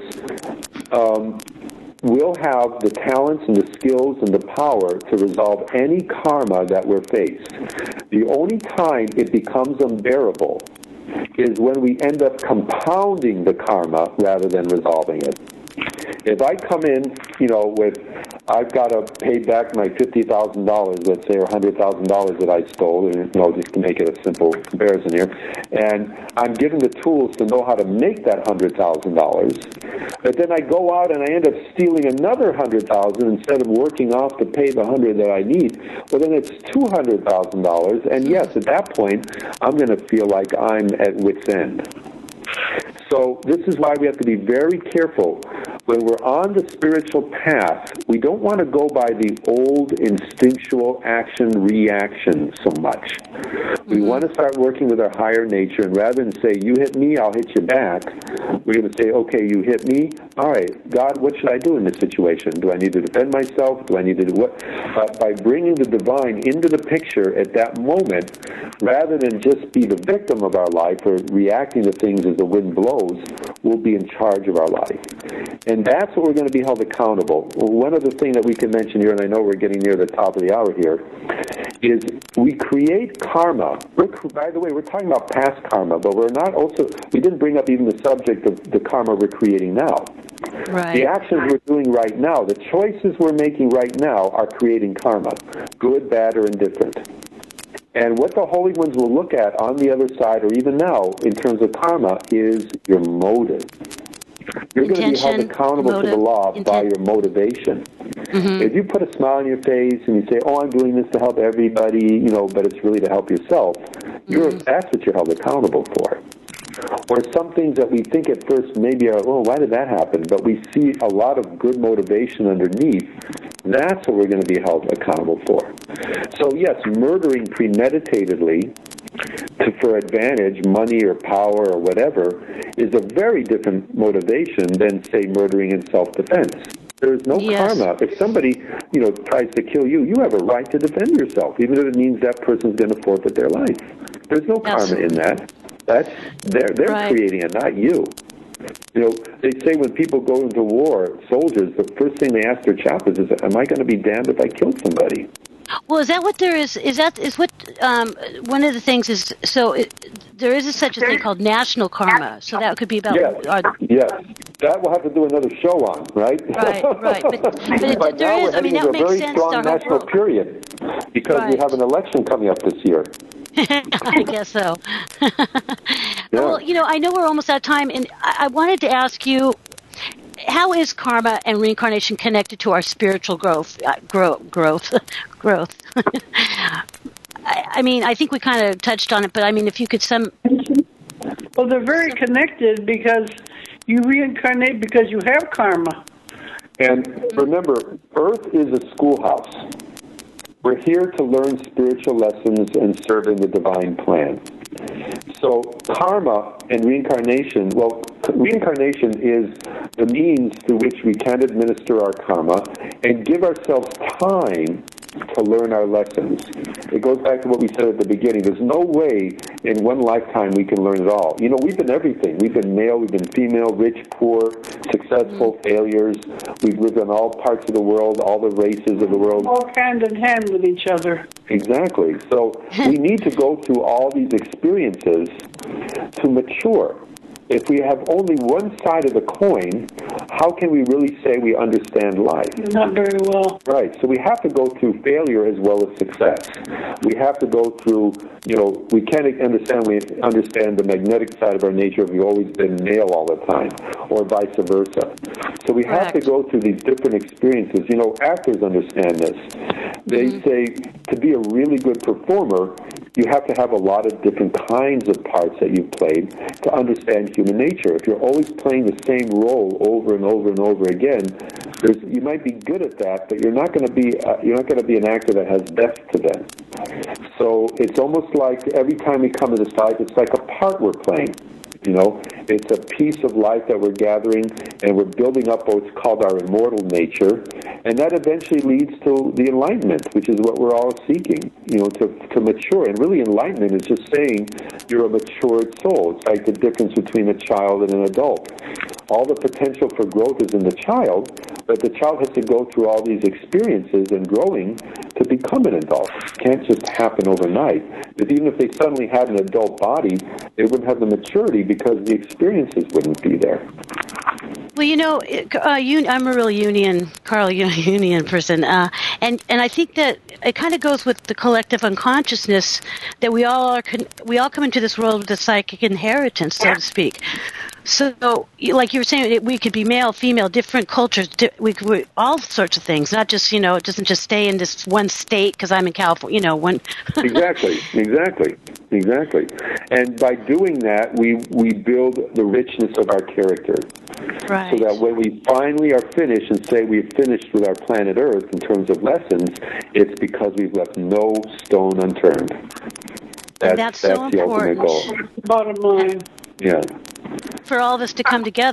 we'll have the talents and the skills and the power to resolve any karma that we're faced. The only time it becomes unbearable is when we end up compounding the karma rather than resolving it. If I come in, with I've got to pay back my $50,000, let's say, or $100,000 that I stole, and, just to make it a simple comparison here, and I'm given the tools to know how to make that $100,000, but then I go out and I end up stealing another $100,000 instead of working off to pay the $100,000 that I need, well, then it's $200,000, and yes, at that point, I'm going to feel like I'm at wit's end. So this is why we have to be very careful. When we're on the spiritual path, we don't want to go by the old instinctual action-reaction so much. We want to start working with our higher nature, and rather than say, you hit me, I'll hit you back, we're going to say, okay, you hit me, all right, God, what should I do in this situation? Do I need to defend myself? Do I need to do what? By bringing the divine into the picture at that moment, rather than just be the victim of our life or reacting to things as the wind blows, we'll be in charge of our life. And that's what we're going to be held accountable. One other thing that we can mention here, and I know we're getting near the top of the hour here, is we create karma. By the way, we're talking about past karma, but we didn't bring up even the subject of the karma we're creating now. Right. The actions we're doing right now, the choices we're making right now are creating karma, good, bad, or indifferent. And what the Holy Ones will look at on the other side, or even now, in terms of karma, is your motive. You're going to be held accountable to the law by your motivation. Mm-hmm. If you put a smile on your face and you say, oh, I'm doing this to help everybody, but it's really to help yourself, that's what you're held accountable for. Or some things that we think at first maybe are, oh, why did that happen? But we see a lot of good motivation underneath. That's what we're going to be held accountable for. So, yes, murdering premeditatedly for advantage, money or power or whatever, is a very different motivation than, say, murdering in self-defense. There is no karma. If somebody, tries to kill you, you have a right to defend yourself, even if it means that person's going to forfeit their life. There's no karma in that. They're creating it, not you. They say when people go into war, soldiers, the first thing they ask their chaplains is, am I going to be damned if I kill somebody? Well, is that what there is? Is what one of the things is? So there is such a thing called national karma. So that could be about. Yes. That we'll have to do another show on, right? Right. But there is. I mean, that makes sense. A very strong national period because we have an election coming up this year. I guess so. Well, I know we're almost out of time, and I wanted to ask you, how is karma and reincarnation connected to our spiritual growth? I mean, I think we kind of touched on it, but I mean, if you could Well, they're very connected because you reincarnate because you have karma. And remember, Earth is a schoolhouse. We're here to learn spiritual lessons and serve in the divine plan. So karma and reincarnation, reincarnation is the means through which we can administer our karma and give ourselves time to learn our lessons. It goes back to what we said at the beginning. There's no way in one lifetime we can learn it all. We've been everything. We've been male, we've been female, rich, poor, successful, failures. We've lived in all parts of the world, all the races of the world. All hand in hand with each other. Exactly. So we need to go through all these experiences to mature. If we have only one side of the coin, how can we really say we understand life? Not very well. Right. So we have to go through failure as well as success. We have to go through, we can't understand the magnetic side of our nature if we've always been male all the time, or vice versa. So we have to go through these different experiences. Actors understand this. They say to be a really good performer, you have to have a lot of different kinds of parts that you've played to understand human nature. If you're always playing the same role over and over and over again, you might be good at that, but you're not going to be an actor that has depth to them. So it's almost like every time we come to this life, it's like a part we're playing. It's a piece of life that we're gathering, and we're building up what's called our immortal nature, and that eventually leads to the enlightenment, which is what we're all seeking, to mature. And really, enlightenment is just saying you're a matured soul. It's like the difference between a child and an adult. All the potential for growth is in the child, but the child has to go through all these experiences and growing to become an adult. It can't just happen overnight. But even if they suddenly had an adult body, they wouldn't have the maturity because the experiences wouldn't be there. Well, I'm a real Jungian person, and I think that it kind of goes with the collective unconsciousness that we all come into this world with a psychic inheritance, so to speak. So, like you were saying, we could be male, female, different cultures, we all sorts of things. Not just, it doesn't just stay in this one state because I'm in California. One. Exactly. And by doing that, we build the richness of our character. Right. So that when we finally are finished and say we've finished with our planet Earth in terms of lessons, it's because we've left no stone unturned. That's so the ultimate goal. Bottom line. Yeah. For all of us to come together.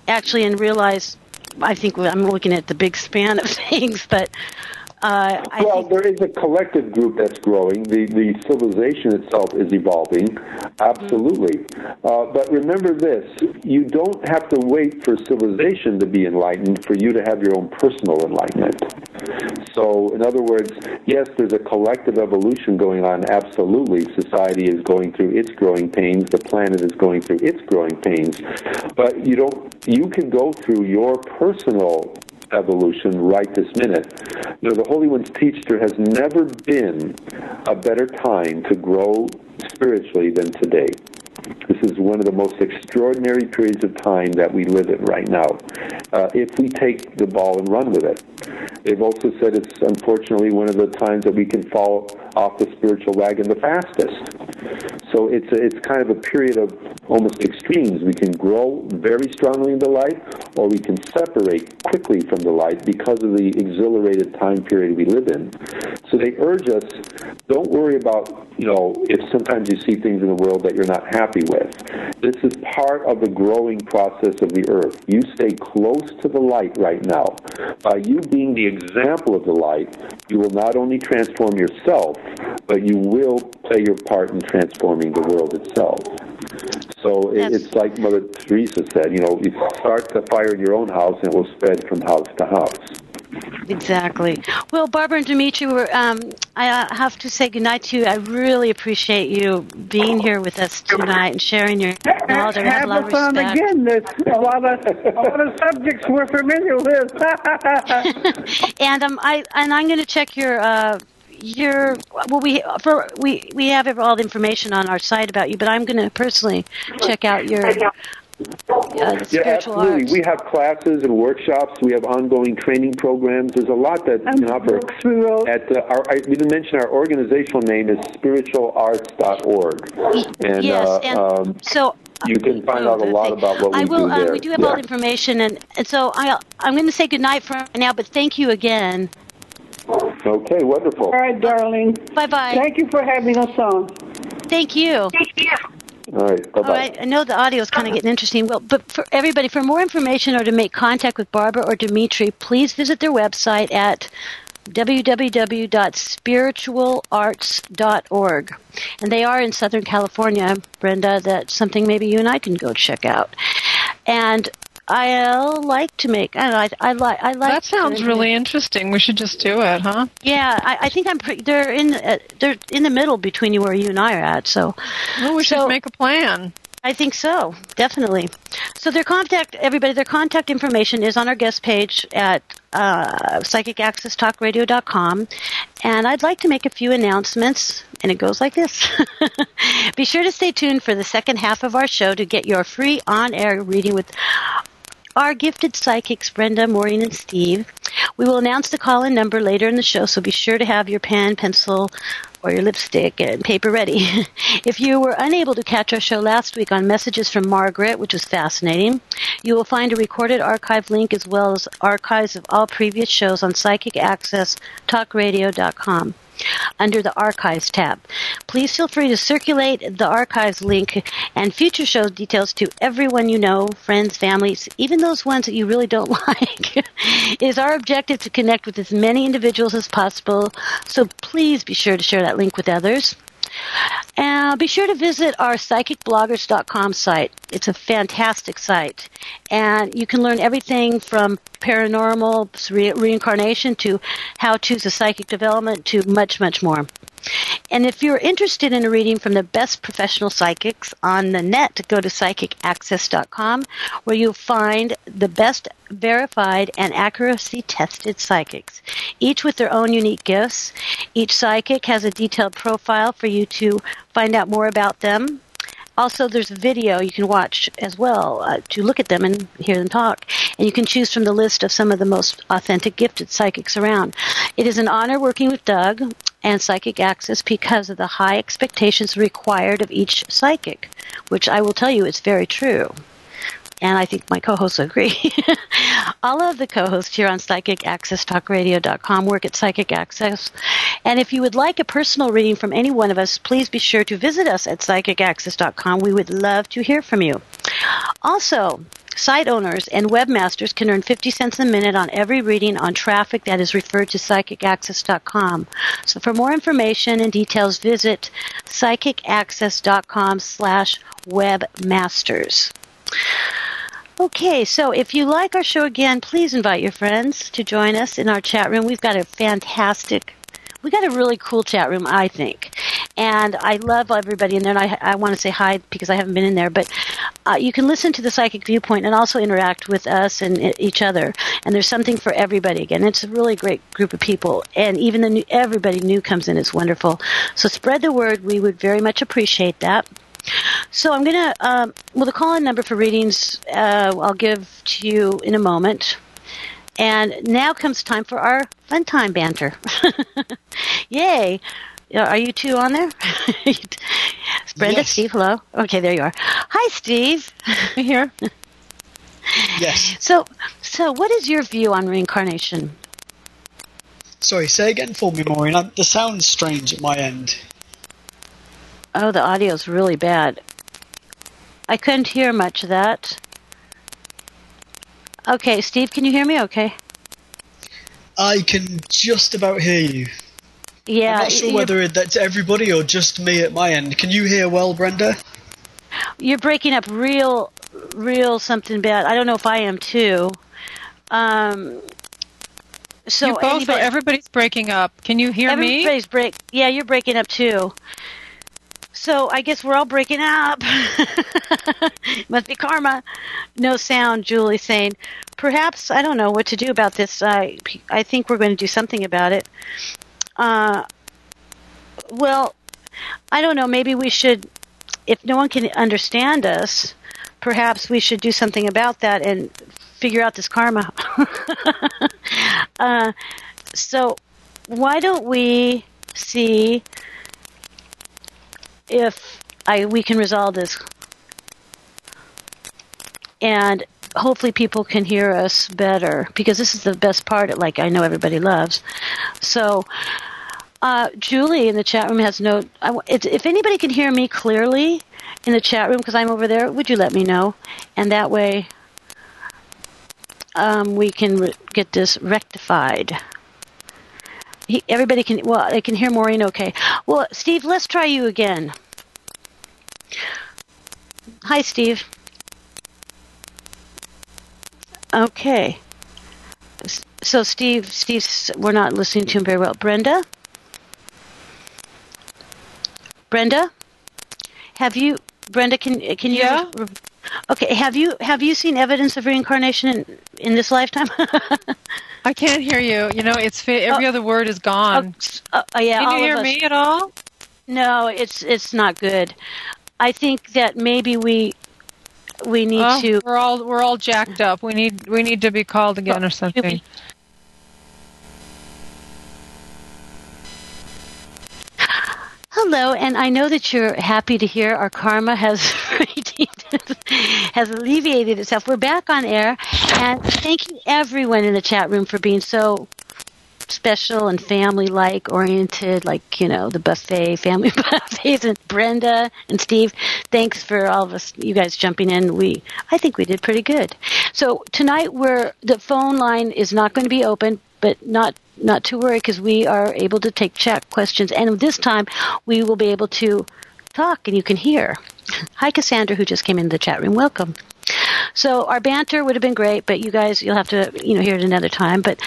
actually and realize, I think I'm looking at the big span of things, but there is a collective group that's growing. The civilization itself is evolving, absolutely. But remember this, you don't have to wait for civilization to be enlightened for you to have your own personal enlightenment. So, in other words, yes, there's a collective evolution going on, absolutely. Society is going through its growing pains. The planet is going through its growing pains. But you can go through your personal evolution right this minute. You know, the Holy Ones teach there has never been a better time to grow spiritually than today. This is one of the most extraordinary periods of time that we live in right now, if we take the ball and run with it. They've also said it's unfortunately one of the times that we can fall off the spiritual wagon the fastest. So it's kind of a period of almost extremes. We can grow very strongly in the light, or we can separate quickly from the light because of the exhilarated time period we live in. So they urge us, don't worry about, if sometimes you see things in the world that you're not happy with. This is part of the growing process of the earth. You stay close to the light right now. By you being the example of the light, you will not only transform yourself, but you will play your part in transforming the world itself. So it's like Mother Teresa said, you start the fire in your own house and it will spread from house to house. Exactly. Well, Barbara and Dimitri, I have to say goodnight to you. I really appreciate you being here with us tonight and sharing your knowledge. I have a lot of respect. Again, there's a lot of subjects we're familiar with. And I'm going to check we have all the information on our site about you, but I'm going to personally check out your spiritual absolutely. arts. We have classes and workshops. We have ongoing training programs. There's a lot that you can offer. We didn't mention our organizational name is spiritualarts.org. And, so you can find out a lot about what we do there. We do have all the information, and so I'm going to say goodnight for now, but thank you again. Okay, wonderful. All right, darling. Bye-bye. Thank you for having us on. Thank you. All right, bye-bye. All right, I know the audio is kind of getting interesting. Well, but for everybody, for more information or to make contact with Barbara or Dimitri, please visit their website at www.spiritualarts.org. And they are in Southern California, Brenda. That's something maybe you and I can go check out. And I like to make. I like. That sounds really interesting. We should just do it, huh? Yeah, I think they're in the middle between where you and I are at. So, we should make a plan. I think so, definitely. So their contact information is on our guest page at psychicaccesstalkradio.com. And I'd like to make a few announcements, and it goes like this. Be sure to stay tuned for the second half of our show to get your free on-air reading with our gifted psychics, Brenda, Maureen, and Steve. We will announce the call-in number later in the show, so be sure to have your pen, pencil, or your lipstick and paper ready. If you were unable to catch our show last week on Messages from Margaret, which was fascinating, you will find a recorded archive link as well as archives of all previous shows on psychicaccesstalkradio.com. under the Archives tab. Please feel free to circulate the Archives link and future show details to everyone you know, friends, families, even those ones that you really don't like. It is our objective to connect with as many individuals as possible, so please be sure to share that link with others. And be sure to visit our psychicbloggers.com site. It's a fantastic site. And you can learn everything from paranormal reincarnation to how-tos of psychic development to much, much more. And if you're interested in a reading from the best professional psychics on the net, go to psychicaccess.com, where you'll find the best verified and accuracy-tested psychics, each with their own unique gifts. Each psychic has a detailed profile for you to find out more about them. Also, there's a video you can watch as well to look at them and hear them talk. And you can choose from the list of some of the most authentic, gifted psychics around. It is an honor working with Doug and Psychic Access because of the high expectations required of each psychic, which I will tell you is very true. And I think my co-hosts agree. All of the co-hosts here on PsychicAccessTalkRadio.com work at Psychic Access. And if you would like a personal reading from any one of us, please be sure to visit us at PsychicAccess.com. We would love to hear from you. Also, Site owners and webmasters can earn 50 cents a minute on every reading on traffic that is referred to psychicaccess.com. So for more information and details, visit psychicaccess.com/webmasters. Okay, so if you like our show again, please invite your friends to join us in our chat room. We got a really cool chat room, I think. And I love everybody in there, and I want to say hi because I haven't been in there. But you can listen to the Psychic Viewpoint and also interact with us and each other. And there's something for everybody again. It's a really great group of people. And even everybody new comes in. It's wonderful. So spread the word. We would very much appreciate that. So I'm going to, the call-in number for readings I'll give to you in a moment. And now comes time for our fun time banter. Yay. Are you two on there? Brenda, yes. Steve, hello. Okay, there you are. Hi, Steve. I'm here. Yes. So what is your view on reincarnation? Sorry, say again for me, Maureen. The sound's strange at my end. Oh, the audio's really bad. I couldn't hear much of that. Okay, Steve, can you hear me okay? I can just about hear you. Yeah. I'm not sure whether that's everybody or just me at my end. Can you hear well, Brenda? You're breaking up real something bad. I don't know if I am too. So you both, everybody's breaking up. Can you hear me? Yeah, you're breaking up too. So I guess we're all breaking up. Must be karma. No sound, Julie saying. Perhaps, I don't know what to do about this. I think we're going to do something about it. Well, I don't know. Maybe we should, if no one can understand us, perhaps we should do something about that and figure out this karma. So why don't we see if we can resolve this, and hopefully people can hear us better, because this is the best part, like I know everybody loves. So Julie in the chat room has if anybody can hear me clearly in the chat room, because I'm over there, would you let me know? And that way we can get this rectified. Everybody can, I can hear Maureen okay. Well, Steve, let's try you again. Hi, Steve. Okay. So Steve's, we're not listening to him very well. Brenda? Brenda, can you? Yeah. Okay. Have you seen evidence of reincarnation in this lifetime? I can't hear you. It's every other word is gone. Yeah. Can you hear me at all? No, it's not good. I think that maybe we need to. We're all jacked up. We need to be called again or something. Hello, and I know that you're happy to hear our karma has alleviated itself. We're back on air, and thank you everyone in the chat room for being so special and family-like oriented, like, the buffet, family buffets, and Brenda and Steve. Thanks for all of us, you guys jumping in. I think we did pretty good. So tonight the phone line is not going to be open, but not to worry, because we are able to take chat questions, and this time we will be able to talk and you can hear. Hi, Cassandra, who just came into the chat room. Welcome. So our banter would have been great, but you guys, you'll have to hear it another time. But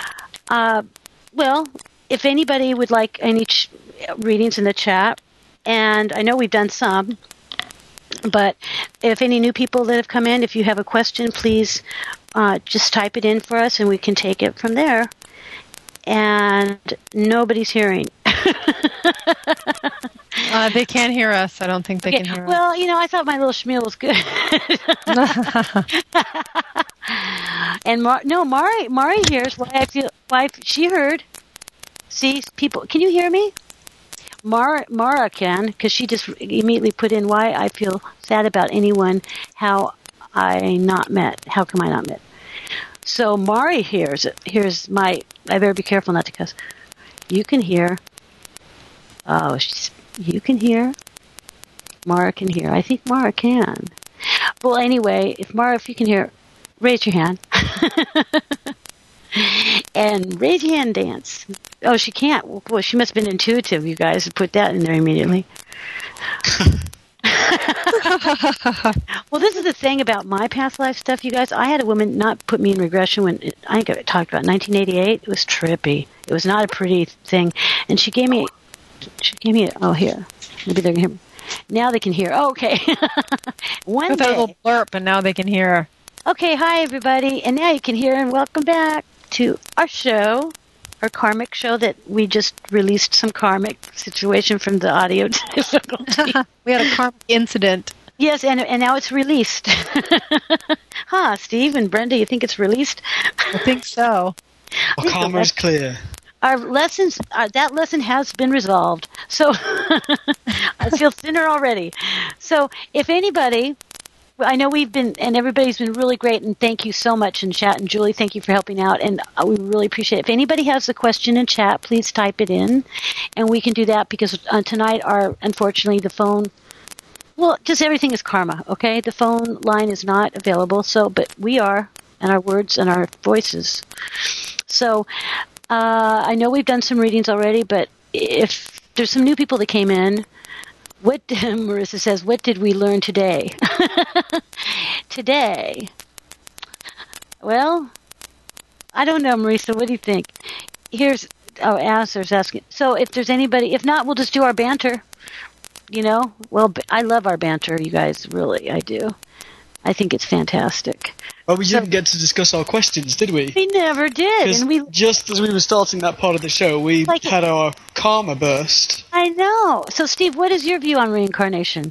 well, if anybody would like any readings in the chat, and I know we've done some, but if any new people that have come in, if you have a question, please just type it in for us and we can take it from there. And nobody's hearing. They can't hear us. I don't think they can hear us. Well, I thought my little schmeal was good. And Mari hears why she heard. See, people, can you hear me? Mara can, because she just immediately put in why I feel sad about anyone, how come I not met? So Mari hears it. I better be careful not to cuss. You can hear. Oh, you can hear. Mara can hear. I think Mara can. Well, anyway, if you can hear, raise your hand. And raise your hand dance. Oh, she can't. Well, she must have been intuitive, you guys, to put that in there immediately. Well, this is the thing about my past life stuff, you guys. I had a woman not put me in regression when, I think I talked about 1988. It was trippy. It was not a pretty thing. And she gave me, oh, here. Maybe they can hear me. Now they can hear. Oh, okay. One day. A little blurb, and now they can hear. Okay, hi, everybody. And now you can hear, and welcome back to our show, our karmic show that we just released some karmic situation from the audio difficulty. We had a karmic incident. Yes, and now it's released. Huh, Steve and Brenda, you think it's released? I think so. Our karma is clear. Our lessons, that lesson has been resolved. So I feel thinner already. So if anybody, I know we've been, and everybody's been really great, and thank you so much in chat. And Julie, thank you for helping out, and we really appreciate it. If anybody has a question in chat, please type it in, and we can do that because tonight, unfortunately, the phone, well, just everything is karma, okay? The phone line is not available, but we are, and our words and our voices. So I know we've done some readings already, but if there's some new people that came in, Marissa says, what did we learn today? Today? Well, I don't know, Marissa. What do you think? Asser's asking. So if there's anybody, if not, we'll just do our banter. Well, I love our banter, you guys. Really, I do. I think it's fantastic. Well, we didn't get to discuss our questions, did we? We never did. And just as we were starting that part of the show, we had our karma burst. I know. So, Steve, what is your view on reincarnation?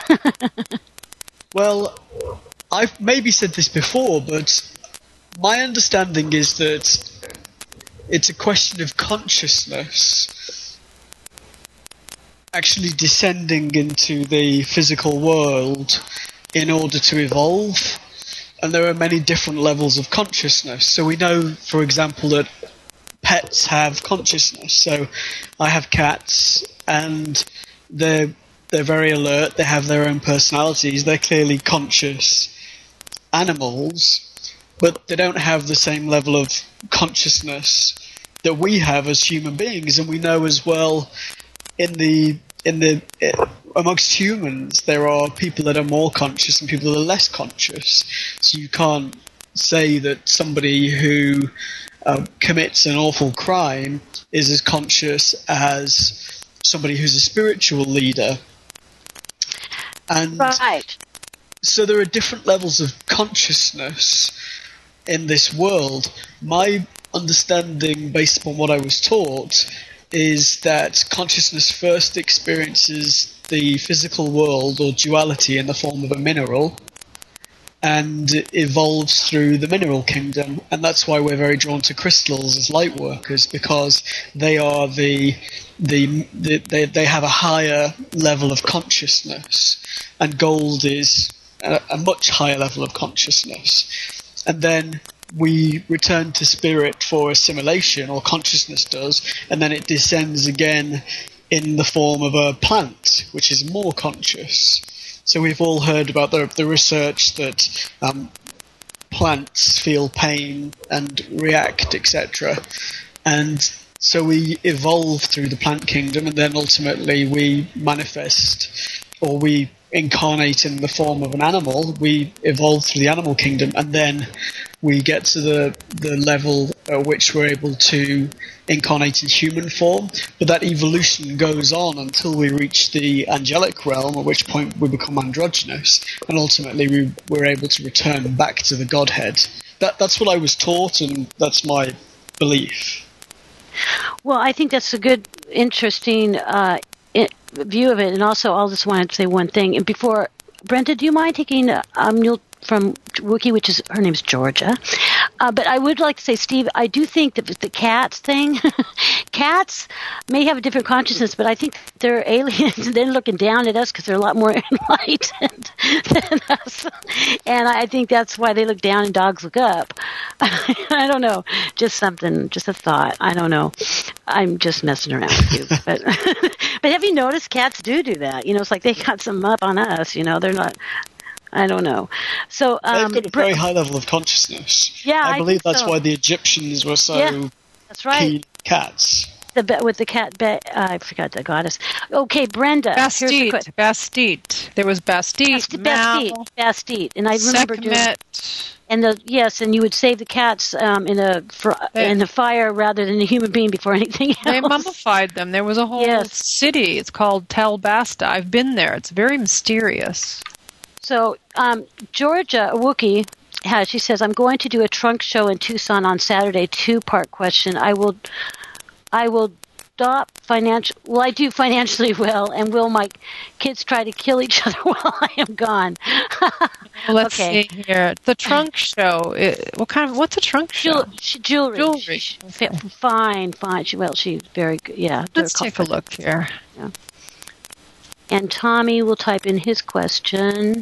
Well, I've maybe said this before, but my understanding is that it's a question of consciousness actually descending into the physical world in order to evolve. And there are many different levels of consciousness. So we know, for example, that pets have consciousness. So I have cats, and they're very alert. They have their own personalities. They're clearly conscious animals, but they don't have the same level of consciousness that we have as human beings. And we know as well, amongst humans, there are people that are more conscious and people that are less conscious. So you can't say that somebody who commits an awful crime is as conscious as somebody who's a spiritual leader. And right. So there are different levels of consciousness in this world. My understanding, based upon what I was taught, is that consciousness first experiences the physical world or duality in the form of a mineral and evolves through the mineral kingdom. And that's why we're very drawn to crystals as light workers, because they are they have a higher level of consciousness, and gold is a much higher level of consciousness. And then we return to spirit for assimilation, or consciousness does, and then it descends again in the form of a plant, which is more conscious. So we've all heard about the research that plants feel pain and react, etc. And so we evolve through the plant kingdom, and then ultimately we manifest, or we incarnate in the form of an animal. We evolve through the animal kingdom, and then we get to the level at which we're able to incarnate in human form. But that evolution goes on until we reach the angelic realm, at which point we become androgynous, and ultimately we're able to return back to the Godhead. That's what I was taught, and that's my belief. Well, I think that's a good, interesting view of it. And also, I'll just want to say one thing. And before, Brenda, do you mind taking Mule from Wookiee, which is, her name's Georgia. But I would like to say, Steve, I do think that the cats thing, cats may have a different consciousness, but I think they're aliens. They're looking down at us because they're a lot more enlightened than us. And I think that's why they look down and dogs look up. I don't know. Just something, just a thought. I don't know. I'm just messing around with you. But, but have you noticed cats do that? You know, it's like they got some up on us. You know, they're not... I don't know. So they've got a very high level of consciousness. Yeah, I believe that's so. why the Egyptians were so that's right. keen on cats. With the cat, I forgot the goddess. Okay, Brenda. Bastite. There was Bastite. Bastite. And I remember Sekhmet. And you would save the cats in the fire rather than a human being before anything else. They mummified them. There was a whole city. It's called Tel Basta. I've been there. It's very mysterious. So, Georgia, a Wookiee, she says, I'm going to do a trunk show in Tucson on Saturday. 2-part question. I will stop financial. Well, I do financially well, and will my kids try to kill each other while I am gone? Let's see here. The trunk show. What's a trunk show? Jewelry. Fine. She's very good. Yeah. Let's take a look here. Yeah. And Tommy will type in his question.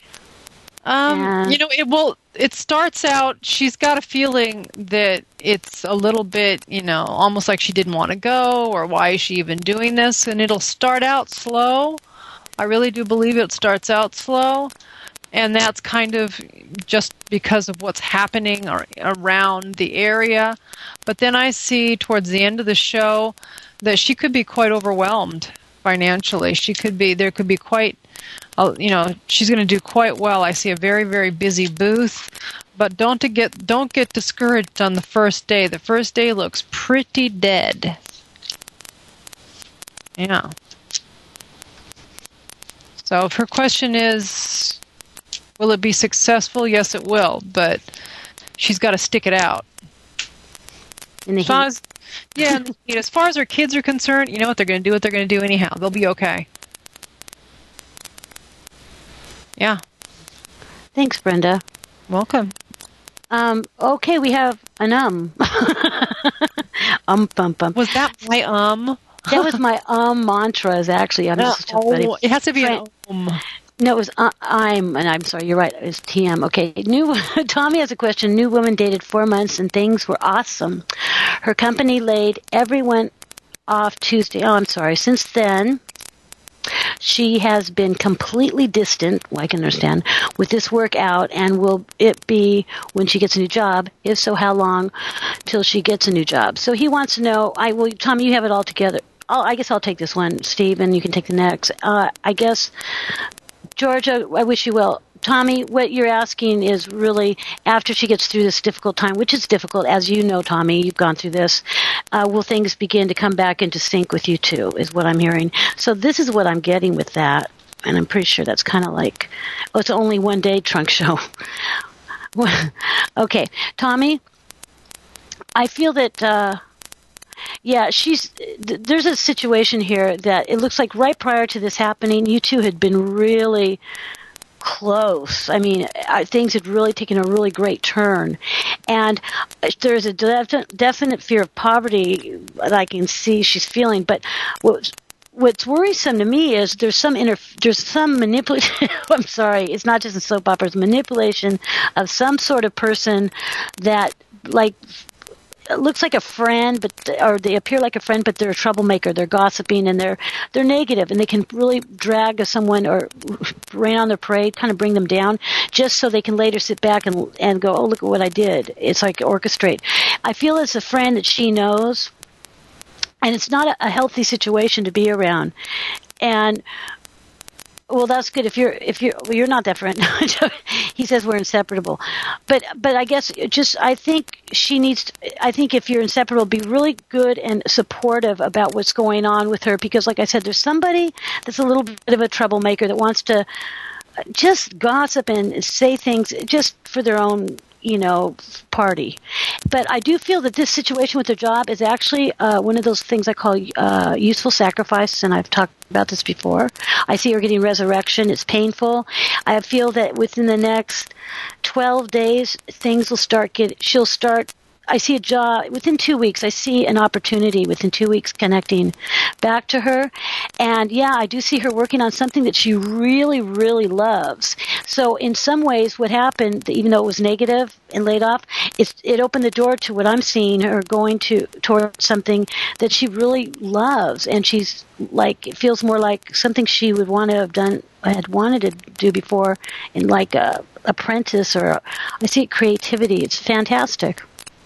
It starts out, she's got a feeling that it's a little bit, almost like she didn't want to go, or why is she even doing this? And it'll start out slow. I really do believe it starts out slow. And that's kind of just because of what's happening around the area. But then I see towards the end of the show that she could be quite overwhelmed financially. There could be quite, she's going to do quite well. I see a very, very busy booth, but don't get discouraged on the first day. The first day looks pretty dead. Yeah. So if her question is, will it be successful? Yes, it will, but she's got to stick it out. In the heat. Yeah, as far as her kids are concerned, you know what they're going to do? What they're going to do anyhow. They'll be okay. Yeah. Thanks, Brenda. Welcome. Okay, we have an bum. Was that my That was my mantras, actually. It has to be an No, it was I'm sorry, you're right. It was TM. Okay. Tommy has a question. New woman dated 4 months and things were awesome. Her company laid everyone off Tuesday. Oh, I'm sorry. Since then, she has been completely distant, I can understand, with this work out, and will it be when she gets a new job? If so, how long till she gets a new job? So he wants to know, Tommy, you have it all together. I guess I'll take this one, Steve, and you can take the next. I guess, Georgia, I wish you well. Tommy, what you're asking is really after she gets through this difficult time, which is difficult, as you know, Tommy, you've gone through this, will things begin to come back into sync with you too, is what I'm hearing. So this is what I'm getting with that, and I'm pretty sure that's kind of like, it's only one day trunk show. Okay, Tommy, I feel that... there's a situation here that it looks like right prior to this happening, you two had been really close. I mean, things had really taken a really great turn. And there's a definite fear of poverty that I can see she's feeling. But what's worrisome to me is there's some manipulation. I'm sorry, it's not just in soap operas, manipulation of some sort of person that, like, looks like a friend, or they appear like a friend, but they're a troublemaker. They're gossiping, and they're negative, and they can really drag someone or rain on their parade, kind of bring them down, just so they can later sit back and go, oh, look at what I did. It's like orchestrate. I feel it's a friend that she knows, and it's not a healthy situation to be around. And well, that's good. If you're not that friend. He says we're inseparable, but I guess I think she needs to, I think if you're inseparable, be really good and supportive about what's going on with her, because like I said, there's somebody that's a little bit of a troublemaker that wants to just gossip and say things just for their own, party. But I do feel that this situation with her job is actually one of those things I call useful sacrifice, and I've talked about this before. I see her getting resurrection. It's painful. I feel that within the next 12 days, things will she'll start I see a job within 2 weeks. I see an opportunity within 2 weeks connecting back to her. And yeah, I do see her working on something that she really, really loves. So in some ways, what happened, even though it was negative and laid off, it opened the door to what I'm seeing her going toward something that she really loves. And she's like, it feels more like something she would want to have done, had wanted to do before in like a apprentice, or I see creativity. It's fantastic.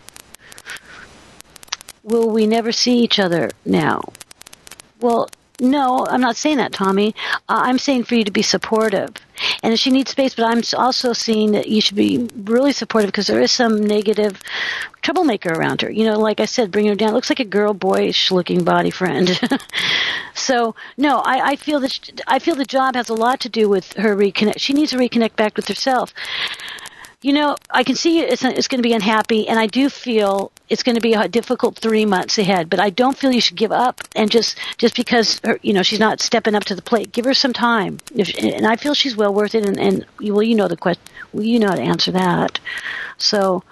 Will we never see each other now? Well, no, I'm not saying that, Tommy. I'm saying for you to be supportive. And she needs space, but I'm also seeing that you should be really supportive because there is some negative troublemaker around her. You know, like I said, bring her down. It looks like a girl, boyish looking body friend. So, no, I feel the job has a lot to do with her reconnect. She needs to reconnect back with herself. You know, I can see it's going to be unhappy, and I do feel it's going to be a difficult 3 months ahead. But I don't feel you should give up, and just because she's not stepping up to the plate. Give her some time, and I feel she's well worth it. And you know the question. Well, you know how to answer that. So,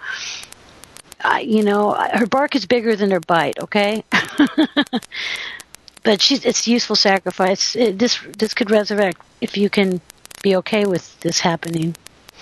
her bark is bigger than her bite. Okay. But it's useful sacrifice. This could resurrect if you can be okay with this happening.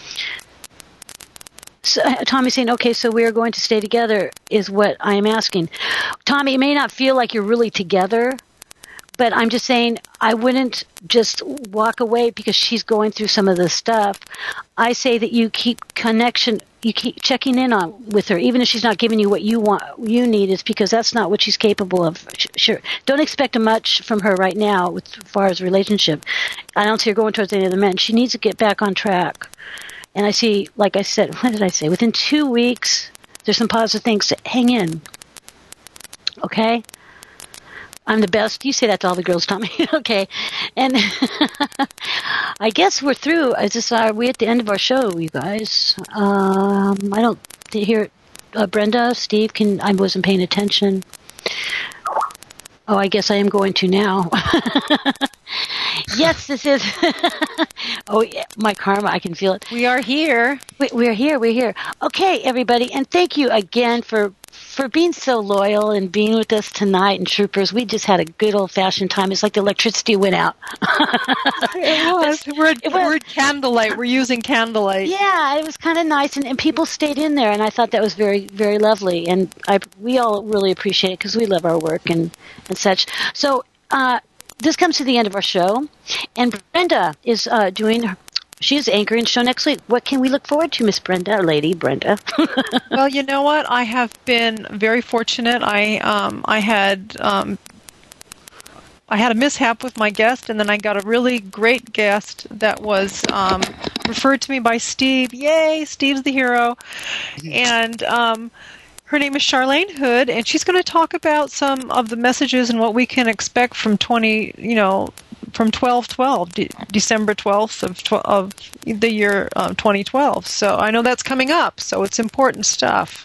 So, Tommy's saying, okay, so we are going to stay together is what I am asking. Tommy, it may not feel like you're really together, but I'm just saying I wouldn't just walk away because she's going through some of this stuff. I say that you keep connection, you keep checking in with her, even if she's not giving you what you need, is because that's not what she's capable of. Sure. Don't expect much from her right now as far as relationship. I don't see her going towards any other men. She needs to get back on track. And I see, like I said, what did I say? Within 2 weeks, there's some positive things to hang in. Okay? I'm the best. You say that to all the girls, Tommy. Okay. And I guess we're through. Are we at the end of our show, you guys? I don't hear Brenda, Steve, I wasn't paying attention. Oh, I guess I am going to now. Yes, this is. Oh, yeah, my karma, I can feel it. We are here. We're here. Okay, everybody, and thank you again for being so loyal and being with us tonight. And troopers, we just had a good old-fashioned time. It's like the electricity went out. It was. We're candlelight. We're using candlelight. Yeah, it was kind of nice, and people stayed in there, and I thought that was very, very lovely. And we all really appreciate it because we love our work and such. So this comes to the end of our show, and Brenda is she's anchoring the show next week. What can we look forward to, Miss Brenda, or Lady Brenda? Well, you know what? I have been very fortunate. I had a mishap with my guest, and then I got a really great guest that was referred to me by Steve. Yay, Steve's the hero. And her name is Charlene Hood, and she's going to talk about some of the messages and what we can expect from from 12/12, December 12th of the year 2012. So I know that's coming up, so it's important stuff.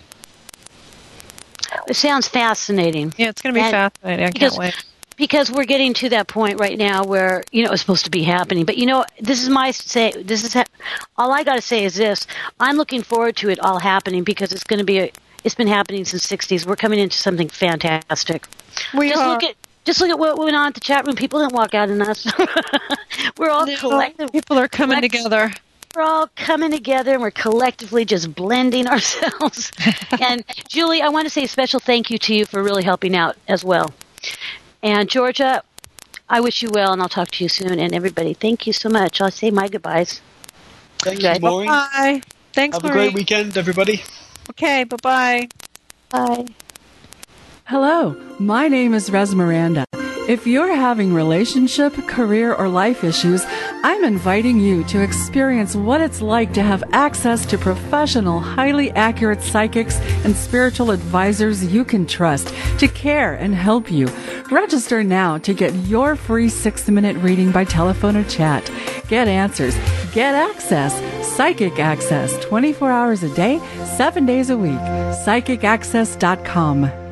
It sounds fascinating. Yeah, it's going to be fascinating. I can't wait. Because we're getting to that point right now where, it's supposed to be happening. But, this is all I got to say is this. I'm looking forward to it all happening because it's going to be it's been happening since the 60s. We're coming into something fantastic. Just look at what went on at the chat room. People didn't walk out on us. We're all collective. People are coming together. We're all coming together, and we're collectively just blending ourselves. And, Julie, I want to say a special thank you to you for really helping out as well. And, Georgia, I wish you well, and I'll talk to you soon. And, everybody, thank you so much. I'll say my goodbyes. Thank you, Maureen. Bye. Thanks, Have a great weekend, everybody. Okay, bye-bye. Bye. Hello, my name is Res Miranda. If you're having relationship, career, or life issues, I'm inviting you to experience what it's like to have access to professional, highly accurate psychics and spiritual advisors you can trust to care and help you. Register now to get your free 6-minute reading by telephone or chat. Get answers. Get access. Psychic access. 24 hours a day, 7 days a week. PsychicAccess.com.